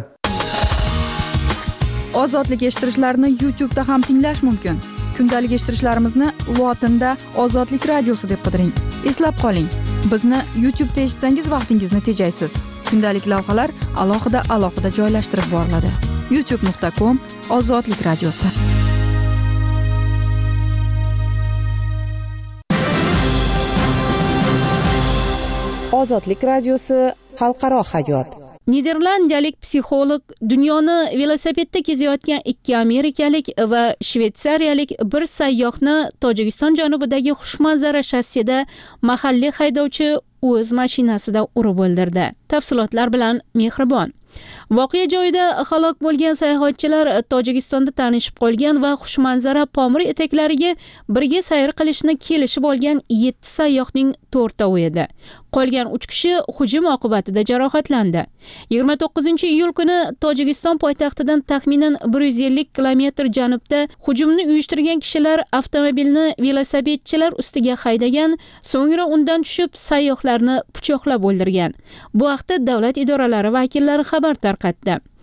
Ozodlik eshittirishlarni YouTube'da ham tinglash mumkin. Kundalik eshittirishlarimizni Lotinda Ozodlik radiosi deb qidiring. Eslab qoling, bizni YouTube'da eshitsangiz vaqtingizni tejaysiz. Kundalik lavhalar alohida joylashtirib boriladi. youtube.com Ozodlik radiosi. Ozodlik radiosi xalqaro hayot. Niderlandiyalik psixolog dunyoni velosipedda kezayotgan 2 amerikalik va shvetsariyalik bir sayyohni Tojikiston janubidagi xushmanzara shassida mahalliy haydovchi o'z mashinasida urib o'ldirdi. Tafsilotlar bilan Mehribon. Voqea joyida halok bo'lgan sayohatchilar Tojikistonda tanishib qolgan va xushmanzara Pomir etaklariga birga sayr qilishni kelishib olgan 7 sayyohning 4-ovi edi. Qolgan 3 kishi hujum oqibatida jarohatlandi. 29-iyul kuni Tojikiston poytaxtidan taxminan 150 kilometr janubda hujumni uyushtirgan kishilar avtomobilni velosipedchilar ustiga haydagan, so'ngra undan tushib sayyohlarni pichoqlab o'ldirgan. Bu haqda davlat idoralari vakillari xabar tarqatdi.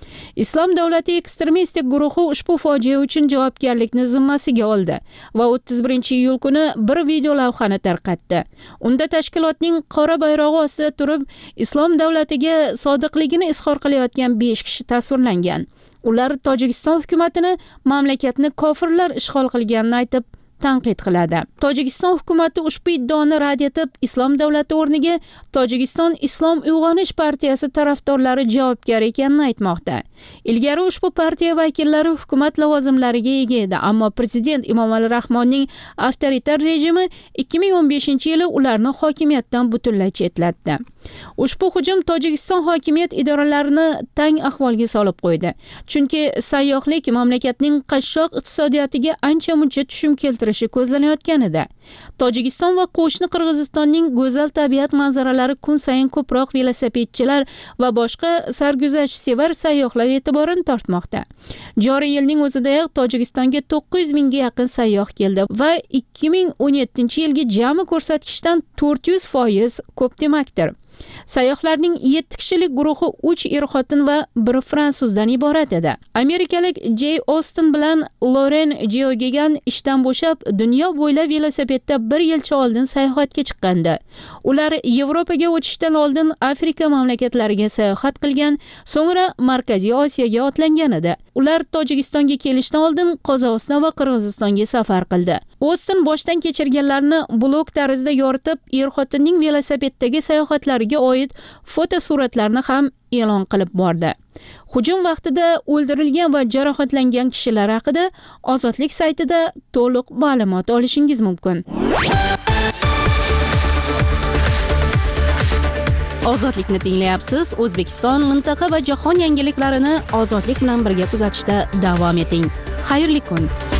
Islom davlati ekstremistik guruhi ushbu fojia uchun javobgarlikni zimmasiga oldi va 31-iyul kuni bir video lavhani tarqatdi. Unda tashkilotning qora bayrog'i ostida turib, Islom davlatiga sodiqligini izhor qilayotgan 5 kishi tasvirlangan. Ular Tojikiston hukumatini mamlakatni kofirlar ishg'ol qilganini aytib tanqid qiladi. Tojikiston hukumatı ushbu iddaoni rad etib, Islom davlati o'rniga Tojikiston Islom uyg'onish partiyasi tarafdorlari javobgar ekanini aytmoqda. Ilgari ushbu partiya vakillari hukumat lavozimlariga ega edi, ammo prezident Emomali Rahmonning avtoritar rejimi 2015-yili ularni hokimiyatdan butunlay chetlatdi. Ushbu hujum Tojikiston hokimiyat idoralarini tang ahvolga solib qo'ydi. Chunki sayyohlik mamlakatning qashshoq iqtisodiyotiga ancha-muncha tushum keltirishi ko'zlanayotgan edi. Tojikiston va qo'shni Qirg'izistonning go'zal tabiat manzaralari kun sayin ko'proq velosipedchilar va boshqa sarguzashtsevar sayyohlar e'tiborini tortmoqda. Joriy yilning o'zidayoq Tojikistonga 900 mingga yaqin sayyoh keldi va 2017-yilgi jami ko'rsatkichdan 400% ko'p demakdir. Sayyohlarning 7 kishilik guruhi 3 er-xotin va 1 fransuzdan iborat edi. Amerikalik Jay Austin bilan Loren Geogegan ishdan bo'shab, dunyo bo'ylab velosipedda 1 yilcha oldin sayohatga chiqqandi. Ular Yevropaga o'tishdan oldin Afrika mamlakatlariga sayohat qilgan, so'ngra Markaziy Osiyoga otlangan edi. Ular Tojikistonga kelishdan oldin Qozog'iston va Qirg'izistonga safar qildi. Austin boshdan kechirganlarni blog tarzida yoritib, er-xotinning velosipeddagi sayohatlariga oid fotosuratlarni ham e'lon qilib bordi. Hujum vaqtida o'ldirilgan va jarohatlangan kishilar haqida Ozodlik saytida to'liq ma'lumot olishingiz mumkin. Ozodlikni tinglayapsiz. O'zbekiston, mintaqa va jahon yangiliklarini Ozodlik bilan birga kuzatishda davom eting. Xayrli kun.